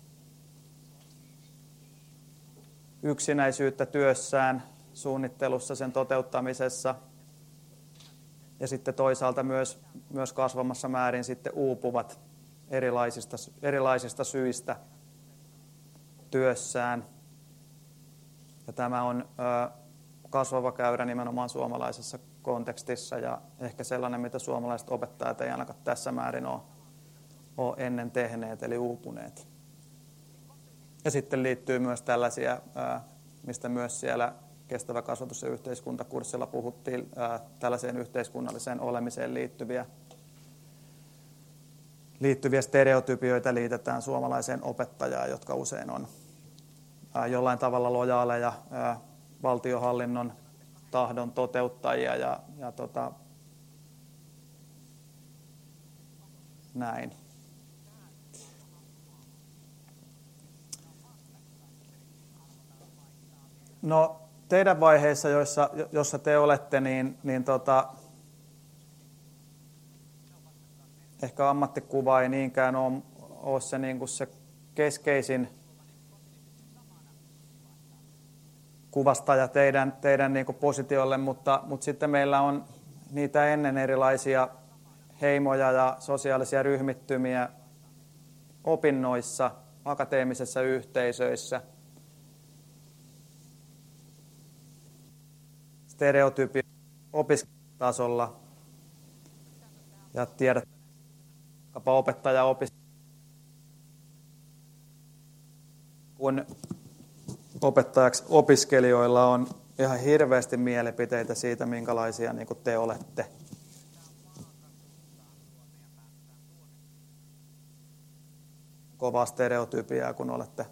yksinäisyyttä työssään, suunnittelussa, sen toteuttamisessa. Ja sitten toisaalta myös, myös kasvamassa määrin sitten uupuvat erilaisista, erilaisista syistä työssään. Ja tämä on ö, kasvava käyrä nimenomaan suomalaisessa kontekstissa ja ehkä sellainen, mitä suomalaiset opettajat ei ainakaan tässä määrin ole, ole ennen tehneet, eli uupuneet. Ja sitten liittyy myös tällaisia, mistä myös siellä kestävä kasvatus- ja yhteiskuntakurssilla puhuttiin, tällaiseen yhteiskunnalliseen olemiseen liittyviä, liittyviä stereotypioita liitetään suomalaiseen opettajaan, jotka usein on jollain tavalla lojaaleja valtiohallinnon tahdon toteuttajia ja, ja tota, näin. No teidän vaiheissa, joissa, jossa te olette, niin, niin tota, ehkä ammattikuva ei niinkään ole, ole se, niin kuin se keskeisin kuvastaja teidän, teidän niin kuin positiolle, mutta, mutta sitten meillä on niitä ennen erilaisia heimoja ja sosiaalisia ryhmittymiä opinnoissa, akateemisissa yhteisöissä. Stereotypia opiskelutasolla ja tiedät, vaikkapa opettaja opiskelija, kun opettajaksi opiskelijoilla on, ihan hirveästi mielipiteitä siitä, minkälaisia niin kuin te olette. Kovaa stereotypiaa, kun olette.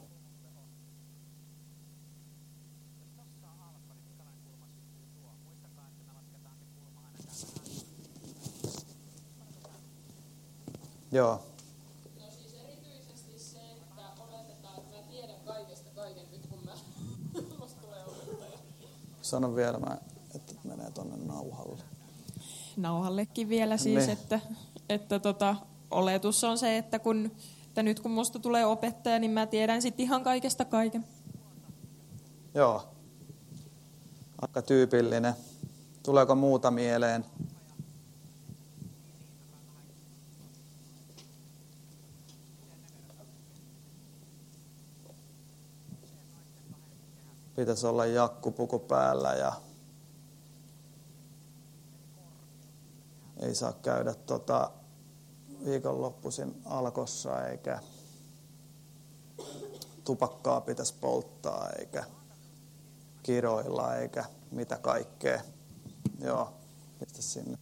Joo. No siis erityisesti se, että oletetaan, että mä tiedän kaikesta kaiken nyt, kun mä musta tulee opettaja. Sano vielä, mä, että menee tonne nauhalle. Nauhallekin vielä siis, Me. että, että tota, oletus on se, että, kun, että nyt kun musta tulee opettaja, niin mä tiedän sitten ihan kaikesta kaiken. Joo. Aika tyypillinen. Tuleeko muuta mieleen? Pitäisi olla jakkupuku päällä ja ei saa käydä tota viikonloppuisin Alkossa eikä tupakkaa pitäisi polttaa eikä kiroilla eikä mitä kaikkea. Joo, pistä sinne.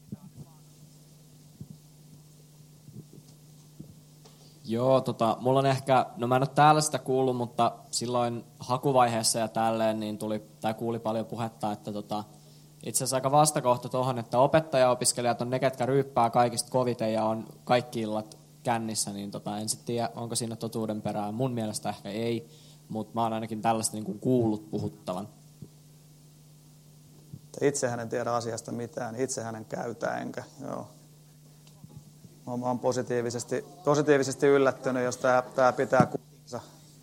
Joo, tota, mulla on ehkä, no mä en ole täällä sitä kuullut, mutta silloin hakuvaiheessa ja tälleen niin tuli, tai kuuli paljon puhetta, että tota, itse asiassa aika vastakohta tuohon, että opettajaopiskelijat on ne, ketkä ryyppää kaikista koviten ja on kaikki illat kännissä, niin tota, en sitten tiedä, onko siinä totuuden perää. Mun mielestä ehkä ei, mutta mä oon ainakin tällaista niin kuin kuullut puhuttavan. Itsehän en tiedä asiasta mitään, itsehän en käytä enkä, joo. Mä oon positiivisesti, positiivisesti yllättynyt, jos tää, tää pitää kuulensa.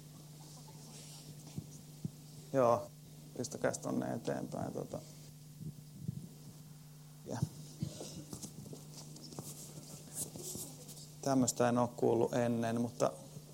Joo, pistäkääs tonne eteenpäin. Tota. Ja. Tämmöistä en ole kuullut ennen, mutta...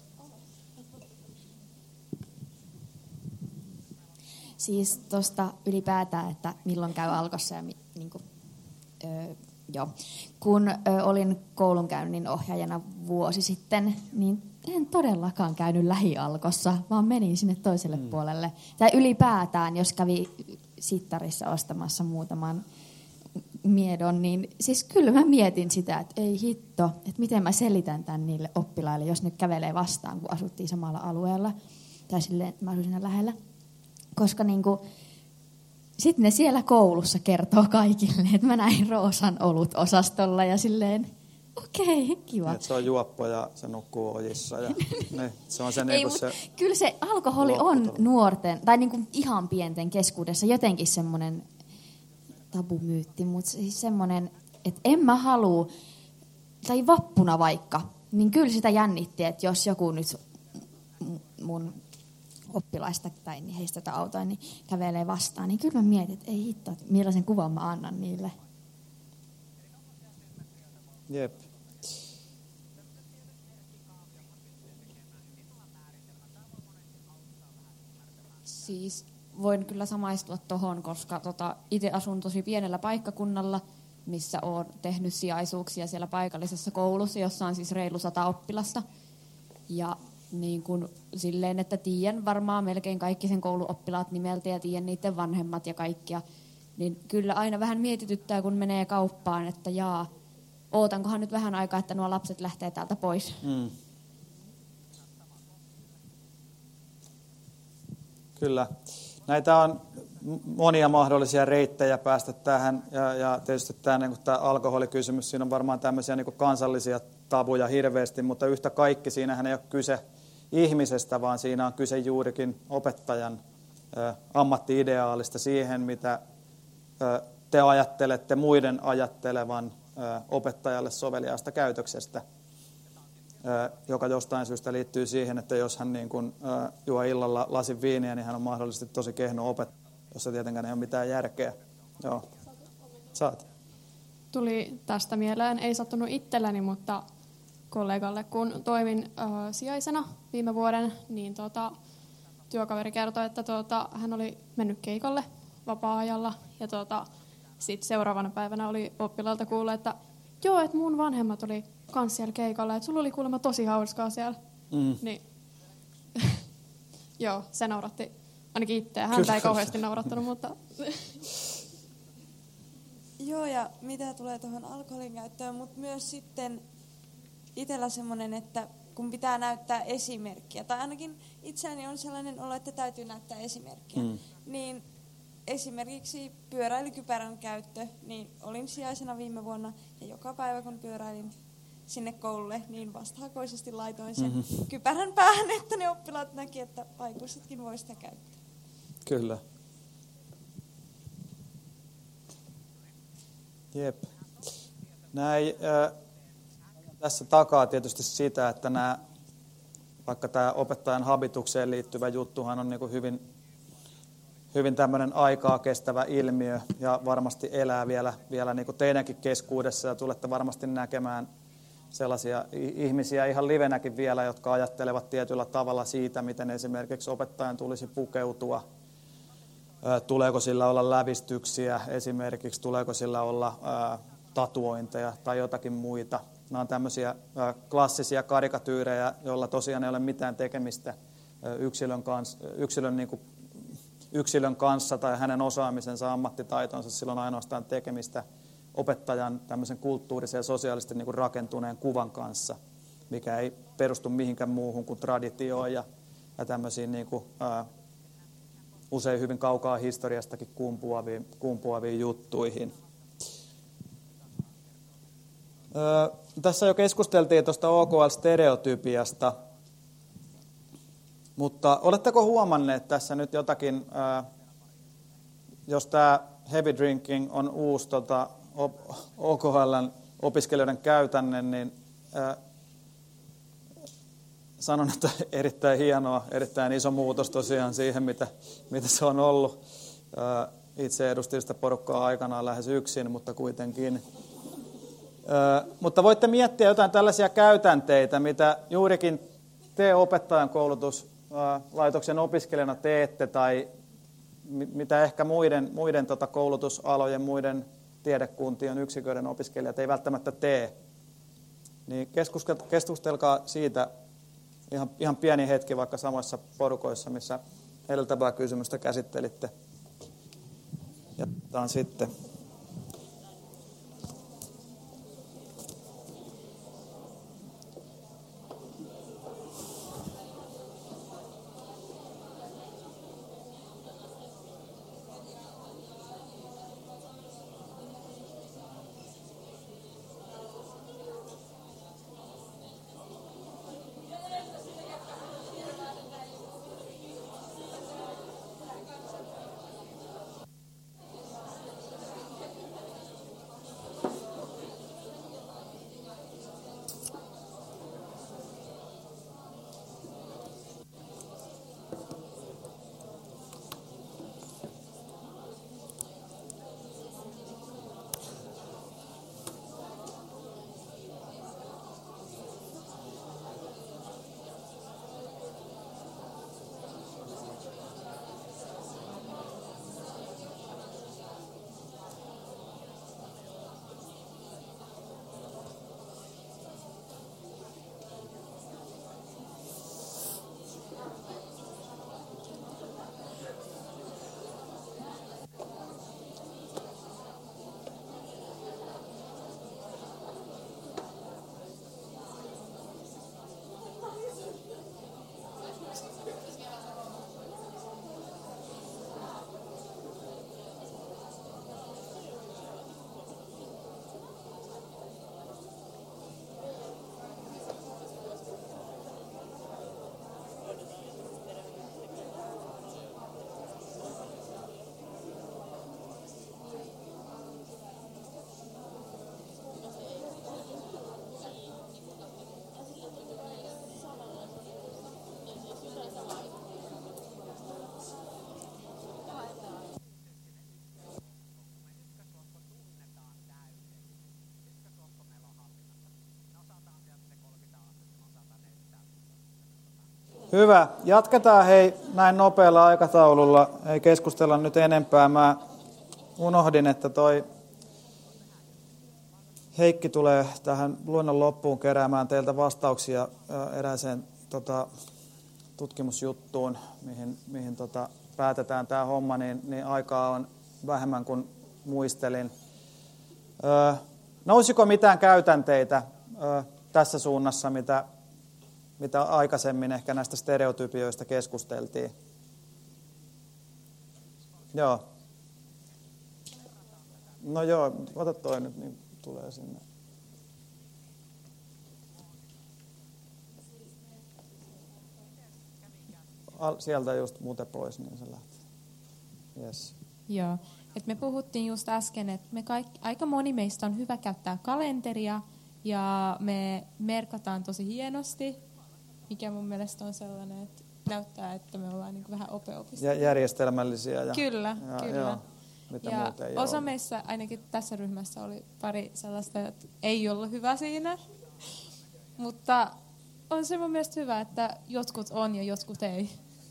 Siis tuosta ylipäätään, että milloin käy Alkossa ja mi, niin kuin, öö, joo. Kun ö, olin koulunkäynnin ohjaajana vuosi sitten, niin en todellakaan käynyt lähialkossa, vaan menin sinne toiselle mm. puolelle. Tai ylipäätään, jos kävi sittarissa ostamassa muutaman miedon, niin siis kyllä mä mietin sitä, että ei hitto, että miten mä selitän tämän niille oppilaille, jos ne kävelee vastaan, kun asuttiin samalla alueella. Tai silleen, että mä asuin siinä lähellä. Koska niinku... Sitten ne siellä koulussa kertoo kaikille, että mä näin Roosan olut-osastolla ja silleen, okei, okay, kiva. Et se on juoppo ja se nukkuu ojissa. Ja, niin, se on se, niin Ei, se kyllä se alkoholi on nuorten, tai niinku ihan pienten keskuudessa jotenkin semmoinen tabumyytti, mutta siis semmoinen, että en mä halua, tai vappuna vaikka, niin kyllä sitä jännitti, että jos joku nyt mun... oppilaista tai niin heistä tai autoa, niin kävelee vastaan, niin kyllä mä mietin, että ei hitto, että millaisen kuvan mä annan niille. Jep. Siis voin kyllä samaistua tohon, koska tota, itse asun tosi pienellä paikkakunnalla, missä olen tehnyt sijaisuuksia siellä paikallisessa koulussa, jossa on siis reilu sata oppilasta. Ja niin kuin silleen, että tiedän varmaan melkein kaikki sen kouluoppilaat nimeltä ja tiedän niiden vanhemmat ja kaikkia. Niin kyllä aina vähän mietityttää, kun menee kauppaan, että jaa, ootankohan nyt vähän aikaa, että nuo lapset lähtee täältä pois. Mm. Kyllä. Näitä on monia mahdollisia reittejä päästä tähän, ja, ja tietysti tämä, niin tämä alkoholikysymys, siinä on varmaan tämmöisiä niin kansallisia tabuja hirveästi, mutta yhtä kaikki, siinähän ei ole kyse ihmisestä, vaan siinä on kyse juurikin opettajan ä, ammatti-ideaalista siihen, mitä ä, te ajattelette muiden ajattelevan ä, opettajalle soveliaasta käytöksestä, ä, joka jostain syystä liittyy siihen, että jos hän niin kuin, ä, juo illalla lasin viiniä, niin hän on mahdollisesti tosi kehno opettaja, jossa tietenkään ei ole mitään järkeä. Joo. Saat. Tuli tästä mieleen, ei sattunut itselläni, mutta kollegalle, kun toimin äh, sijaisena viime vuoden, niin tota, työkaveri kertoi, että tota, hän oli mennyt keikalle vapaa-ajalla. Ja tota, sitten seuraavana päivänä oli oppilaalta kuulla, että joo, että mun vanhemmat oli kans siellä keikalla, että sulla oli kuulemma tosi hauskaa siellä. Mm. Niin, joo, se nauratti Ainakin itseä. Häntä ei kauheasti naurattanut, mutta... Joo, ja mitä tulee tuohon alkoholin käyttöön, mutta myös sitten itsellä semmoinen, että kun pitää näyttää esimerkkiä, tai ainakin itseäni on sellainen olo, että täytyy näyttää esimerkkiä, mm. niin esimerkiksi pyöräilykypärän käyttö, niin olin sijaisena viime vuonna, ja joka päivä kun pyöräilin sinne koululle, niin vastahakoisesti laitoin sen mm-hmm. kypärän päähän, että ne oppilaat näki, että aikuisetkin voi sitä käyttää. Kyllä. Jep. Näin, äh, tässä takaa tietysti sitä, että nämä, vaikka tämä opettajan habitukseen liittyvä juttuhan on niin kuin hyvin, hyvin tämmöinen aikaa kestävä ilmiö ja varmasti elää vielä, vielä niin kuin teidänkin keskuudessa ja tulette varmasti näkemään sellaisia ihmisiä ihan livenäkin vielä, jotka ajattelevat tietyllä tavalla siitä, miten esimerkiksi opettajan tulisi pukeutua. Tuleeko sillä olla lävistyksiä esimerkiksi, tuleeko sillä olla ää, tatuointeja tai jotakin muita. Nämä on tämmöisiä ää, klassisia karikatyyrejä, joilla tosiaan ei ole mitään tekemistä ää, yksilön, kans, yksilön, niin kuin, yksilön kanssa tai hänen osaamisensa, ammattitaitonsa. Sillä on ainoastaan tekemistä opettajan tämmöisen kulttuurisen ja sosiaalisesti niin kuin rakentuneen kuvan kanssa, mikä ei perustu mihinkään muuhun kuin traditioon ja, ja tämmöisiin niin kuin, ää, usein hyvin kaukaa historiastakin kumpuaviin, kumpuaviin juttuihin. Öö, tässä jo keskusteltiin tuosta O K L-stereotypiasta, mutta oletteko huomanneet tässä nyt jotakin, öö, jos tämä heavy drinking on uusi tota, O K L:n opiskelijoiden käytänne, niin öö, sanon, että erittäin hienoa, erittäin iso muutos tosiaan siihen, mitä, mitä se on ollut. Itse edustin sitä porukkaa aikanaan lähes yksin, mutta kuitenkin. Mutta voitte miettiä jotain tällaisia käytänteitä, mitä juurikin te opettajan koulutuslaitoksen opiskelijana teette, tai mitä ehkä muiden, muiden tota koulutusalojen, muiden tiedekuntien yksiköiden opiskelijat ei välttämättä tee. Niin keskustelkaa siitä. Ihan, ihan pieni hetki vaikka samoissa porukoissa, missä edeltävää kysymystä käsittelitte. Jatketaan sitten. Hyvä. Jatketaan hei näin nopealla aikataululla. Ei keskustella nyt enempää. Mä unohdin, että toi Heikki tulee tähän luennon loppuun keräämään teiltä vastauksia erääseen tota, tutkimusjuttuun, mihin, mihin tota, päätetään tämä homma, niin, niin aikaa on vähemmän kuin muistelin. Öö, nousiko mitään käytänteitä öö, tässä suunnassa, mitä, mitä aikaisemmin ehkä näistä stereotypioista keskusteltiin? Joo. No joo, ota toi nyt, niin tulee sinne. Sieltä just muuten pois, niin se lähtee. Yes. Joo. Et me puhuttiin just äsken, että me kaikki, aika moni meistä on hyvä käyttää kalenteria ja me merkataan tosi hienosti, mikä mun mielestä on sellainen, että näyttää, että me ollaan niin kuin vähän opeopistoja. Ja järjestelmällisiä. Ja, kyllä, ja, kyllä. Joo, mitä ja muuta ei osa ole. meissä, ainakin tässä ryhmässä, oli pari sellaista, että ei ollut hyvä siinä. Mutta on se mun mielestä hyvä, että jotkut on ja jotkut ei.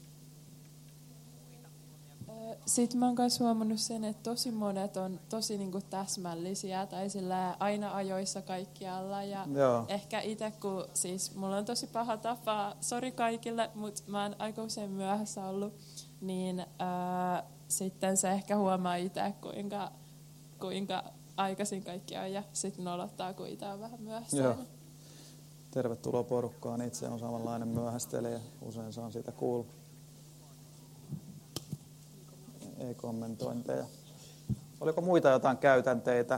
Sitten mä oon myös huomannut sen, että tosi monet on tosi niinku täsmällisiä tai sillä aina ajoissa kaikkialla. Ja Joo. ehkä itse, kun siis mulla on tosi paha tapa, sori kaikille, mutta mä oon aika usein myöhässä ollut, niin ää, sitten se ehkä huomaa itse, kuinka, kuinka aikaisin kaikki on ja sitten nolottaa, kun itse on vähän myöhässä. Joo. Tervetuloa porukkaan. Itse on samanlainen myöhästelijä. Usein saan siitä kuulla. Ei kommentointeja. Oliko muita jotain käytänteitä?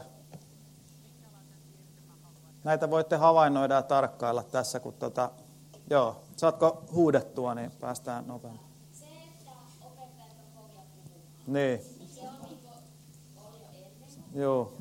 Näitä voitte havainnoida ja tarkkailla tässä, kun tota... Joo, saatko huudettua, niin päästään nopeammin. Se, että opettajat on kovia puhumaan. Niin. Se on niin kuin oli jo ennen. Joo.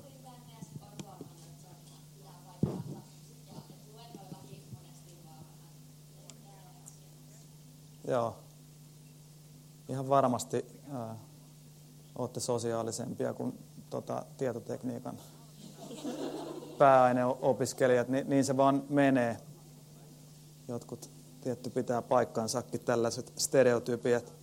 Joo. Ihan varmasti ää, olette sosiaalisempia kuin tota, tietotekniikan pääaineopiskelijat, Ni, niin se vaan menee. Jotkut tietty pitää paikkansakin tällaiset stereotypiat.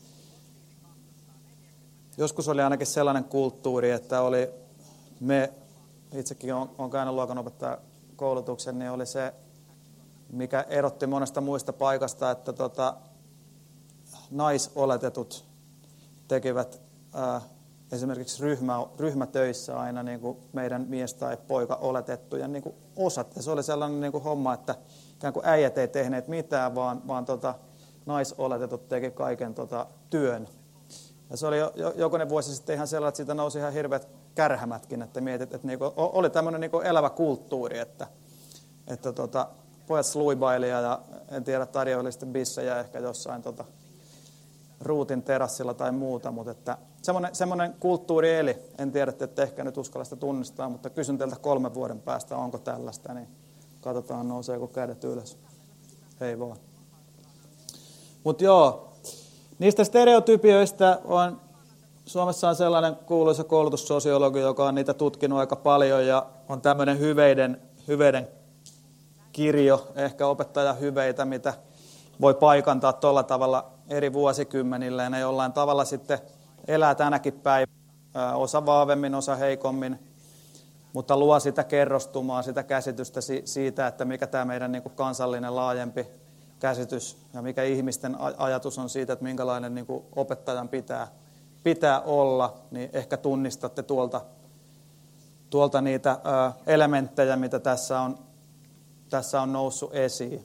Joskus oli ainakin sellainen kulttuuri, että oli me, itsekin olen käynyt luokanopettajakoulutuksen, niin oli se, mikä erotti monesta muista paikasta, että tota, naisoletetut tekivät ää, esimerkiksi ryhmä, ryhmätöissä aina niin kuin meidän mies- tai poika oletettujen niin kuin osat. Ja se oli sellainen niin kuin homma, että ikään kuin äijät ei tehneet mitään, vaan, vaan tota, naisoletetut teki kaiken tota, työn. Ja se oli jo, jo, jokunen vuosi sitten ihan sellainen, että siitä nousi ihan hirveät kärhämätkin, että mietit, että niin kuin, oli tämmöinen niin kuin elävä kulttuuri, että, että tota, pojat sluibailia ja en tiedä, tarjoili sitten bissejä ehkä jossain tota, ruutin terassilla tai muuta, mutta että semmoinen, semmoinen kulttuuri eli, en tiedä, että ehkä nyt uskalla sitä tunnistaa, mutta kysyn teiltä kolmen vuoden päästä, onko tällaista, niin katsotaan, nouseeko kädet ylös. Hei vaan. Mutta joo, niistä stereotypioista on, Suomessa on sellainen kuuluisa koulutussosiologi, joka on niitä tutkinut aika paljon ja on tämmöinen hyveiden, hyveiden kirjo, ehkä opettajan hyveitä, mitä voi paikantaa tuolla tavalla eri vuosikymmenillä ja ne jollain tavalla sitten elää tänäkin päivänä, osa vahvemmin, osa heikommin, mutta luo sitä kerrostumaa, sitä käsitystä siitä, että mikä tämä meidän niin kuin kansallinen laajempi käsitys ja mikä ihmisten ajatus on siitä, että minkälainen niin kuin opettajan pitää, pitää olla, niin ehkä tunnistatte tuolta, tuolta niitä elementtejä, mitä tässä on, tässä on noussut esiin.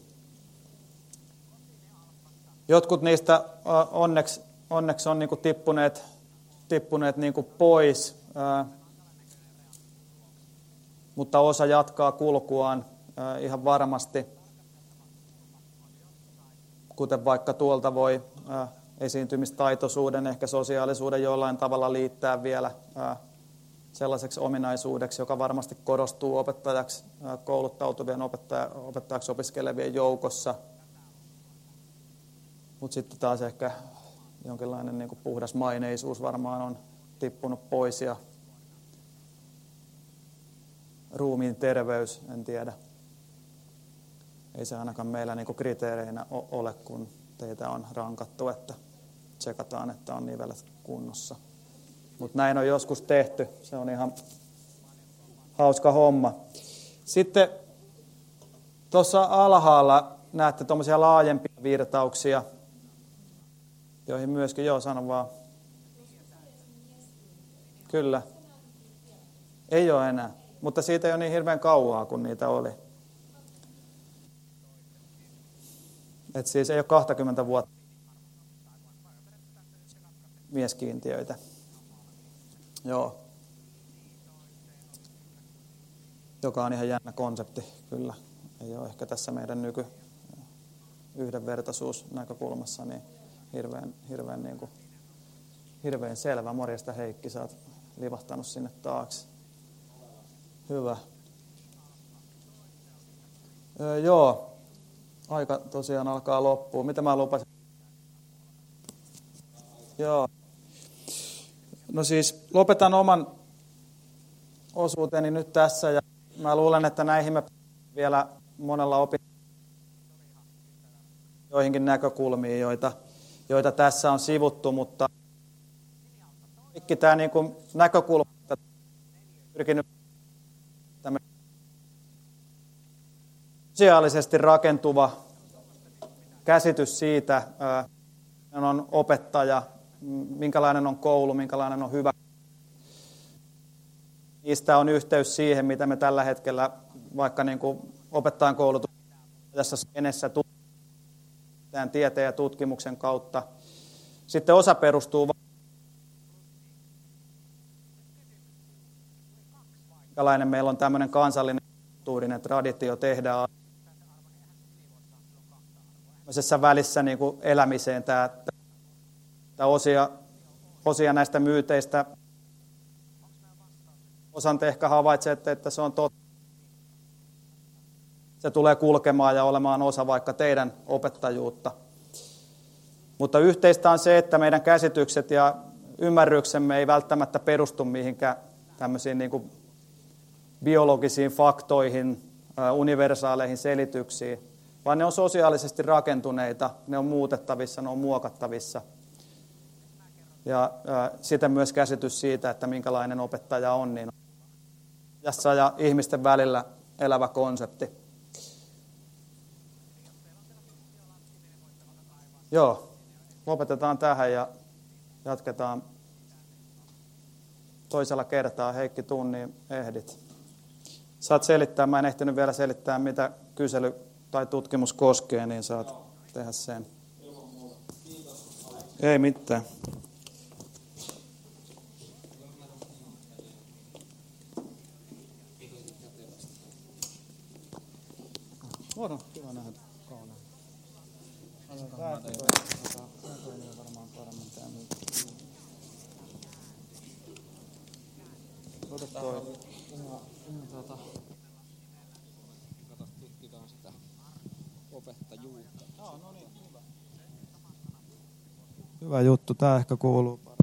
Jotkut niistä onneksi, onneksi on niinku tippuneet, tippuneet niinku pois, ää, mutta osa jatkaa kulkuaan ää, ihan varmasti, kuten vaikka tuolta voi ää, esiintymistaitoisuuden, ehkä sosiaalisuuden jollain tavalla liittää vielä ää, sellaiseksi ominaisuudeksi, joka varmasti korostuu opettajaksi, ää, kouluttautuvien opettaja, opettajaksi opiskelevien joukossa. Mutta sitten taas ehkä jonkinlainen niin kuin puhdas maineisuus varmaan on tippunut pois ja ruumiin terveys, en tiedä. Ei se ainakaan meillä niin kuin kriteereinä ole, kun teitä on rankattu, että tsekataan, että on nivelet kunnossa. Mutta näin on joskus tehty. Se on ihan hauska homma. Sitten tuossa alhaalla näette tuommoisia laajempia virtauksia, joihin myöskin, joo, sano vaan. Kyllä. Ei ole enää, mutta siitä ei ole niin hirveän kauaa, kun niitä oli. Et siis ei ole kaksikymmentä vuotta mieskiintiöitä. Joo. Joka on ihan jännä konsepti, kyllä. Ei ole ehkä tässä meidän nyky yhdenvertaisuusnäkökulmassa niin hirveän, hirveän, niin kuin, hirveän selvä. Morjesta Heikki, sä oot livahtanut sinne taakse. Hyvä. Öö, joo, aika tosiaan alkaa loppua. Mitä mä lupasin? Joo. No siis lopetan oman osuuteni nyt tässä ja mä luulen, että näihin me vielä monella opin joihinkin näkökulmiin, joita, joita tässä on sivuttu, mutta kaikki tämä niin kuin näkökulma, että pyrkinyt sosiaalisesti rakentuva käsitys siitä, minkälainen on opettaja, minkälainen on koulu, minkälainen on hyvä. Niistä on yhteys siihen, mitä me tällä hetkellä vaikka niin kuin opettajan koulutuksessa skenessä tutkitaan tieteen ja tutkimuksen kautta. Sitten osa perustuu, minkälainen meillä on tämmöinen kansallinen kulttuurinen traditio tehdään välissä niin kuin elämiseen. Tämä, tämä osia, osia näistä myyteistä. Osan te ehkä havaitsette, että se on totta. Se tulee kulkemaan ja olemaan osa vaikka teidän opettajuutta. Mutta yhteistä on se, että meidän käsitykset ja ymmärryksemme ei välttämättä perustu mihinkään tämmöisiin niin kuin biologisiin faktoihin, universaaleihin selityksiin, vaan ne on sosiaalisesti rakentuneita, ne on muutettavissa, ne on muokattavissa. Ja sitten myös käsitys siitä, että minkälainen opettaja on, niin on ajassa ja ihmisten välillä elävä konsepti. Joo, lopetetaan tähän ja jatketaan toisella kertaa. Heikki, tunnin ehdit. Saat selittää, mä en ehtinyt vielä selittää, mitä kysely tai tutkimus koskee, niin saat tehdä sen. Ei mitään. On, kiva nähdä kaunaa. Tämä toimii varmaan paremmin tämä nyt. Ota toi. Tuota, kato, tutkitaan sitä opettajuutta. Hyvä juttu, tämä ehkä kuuluu.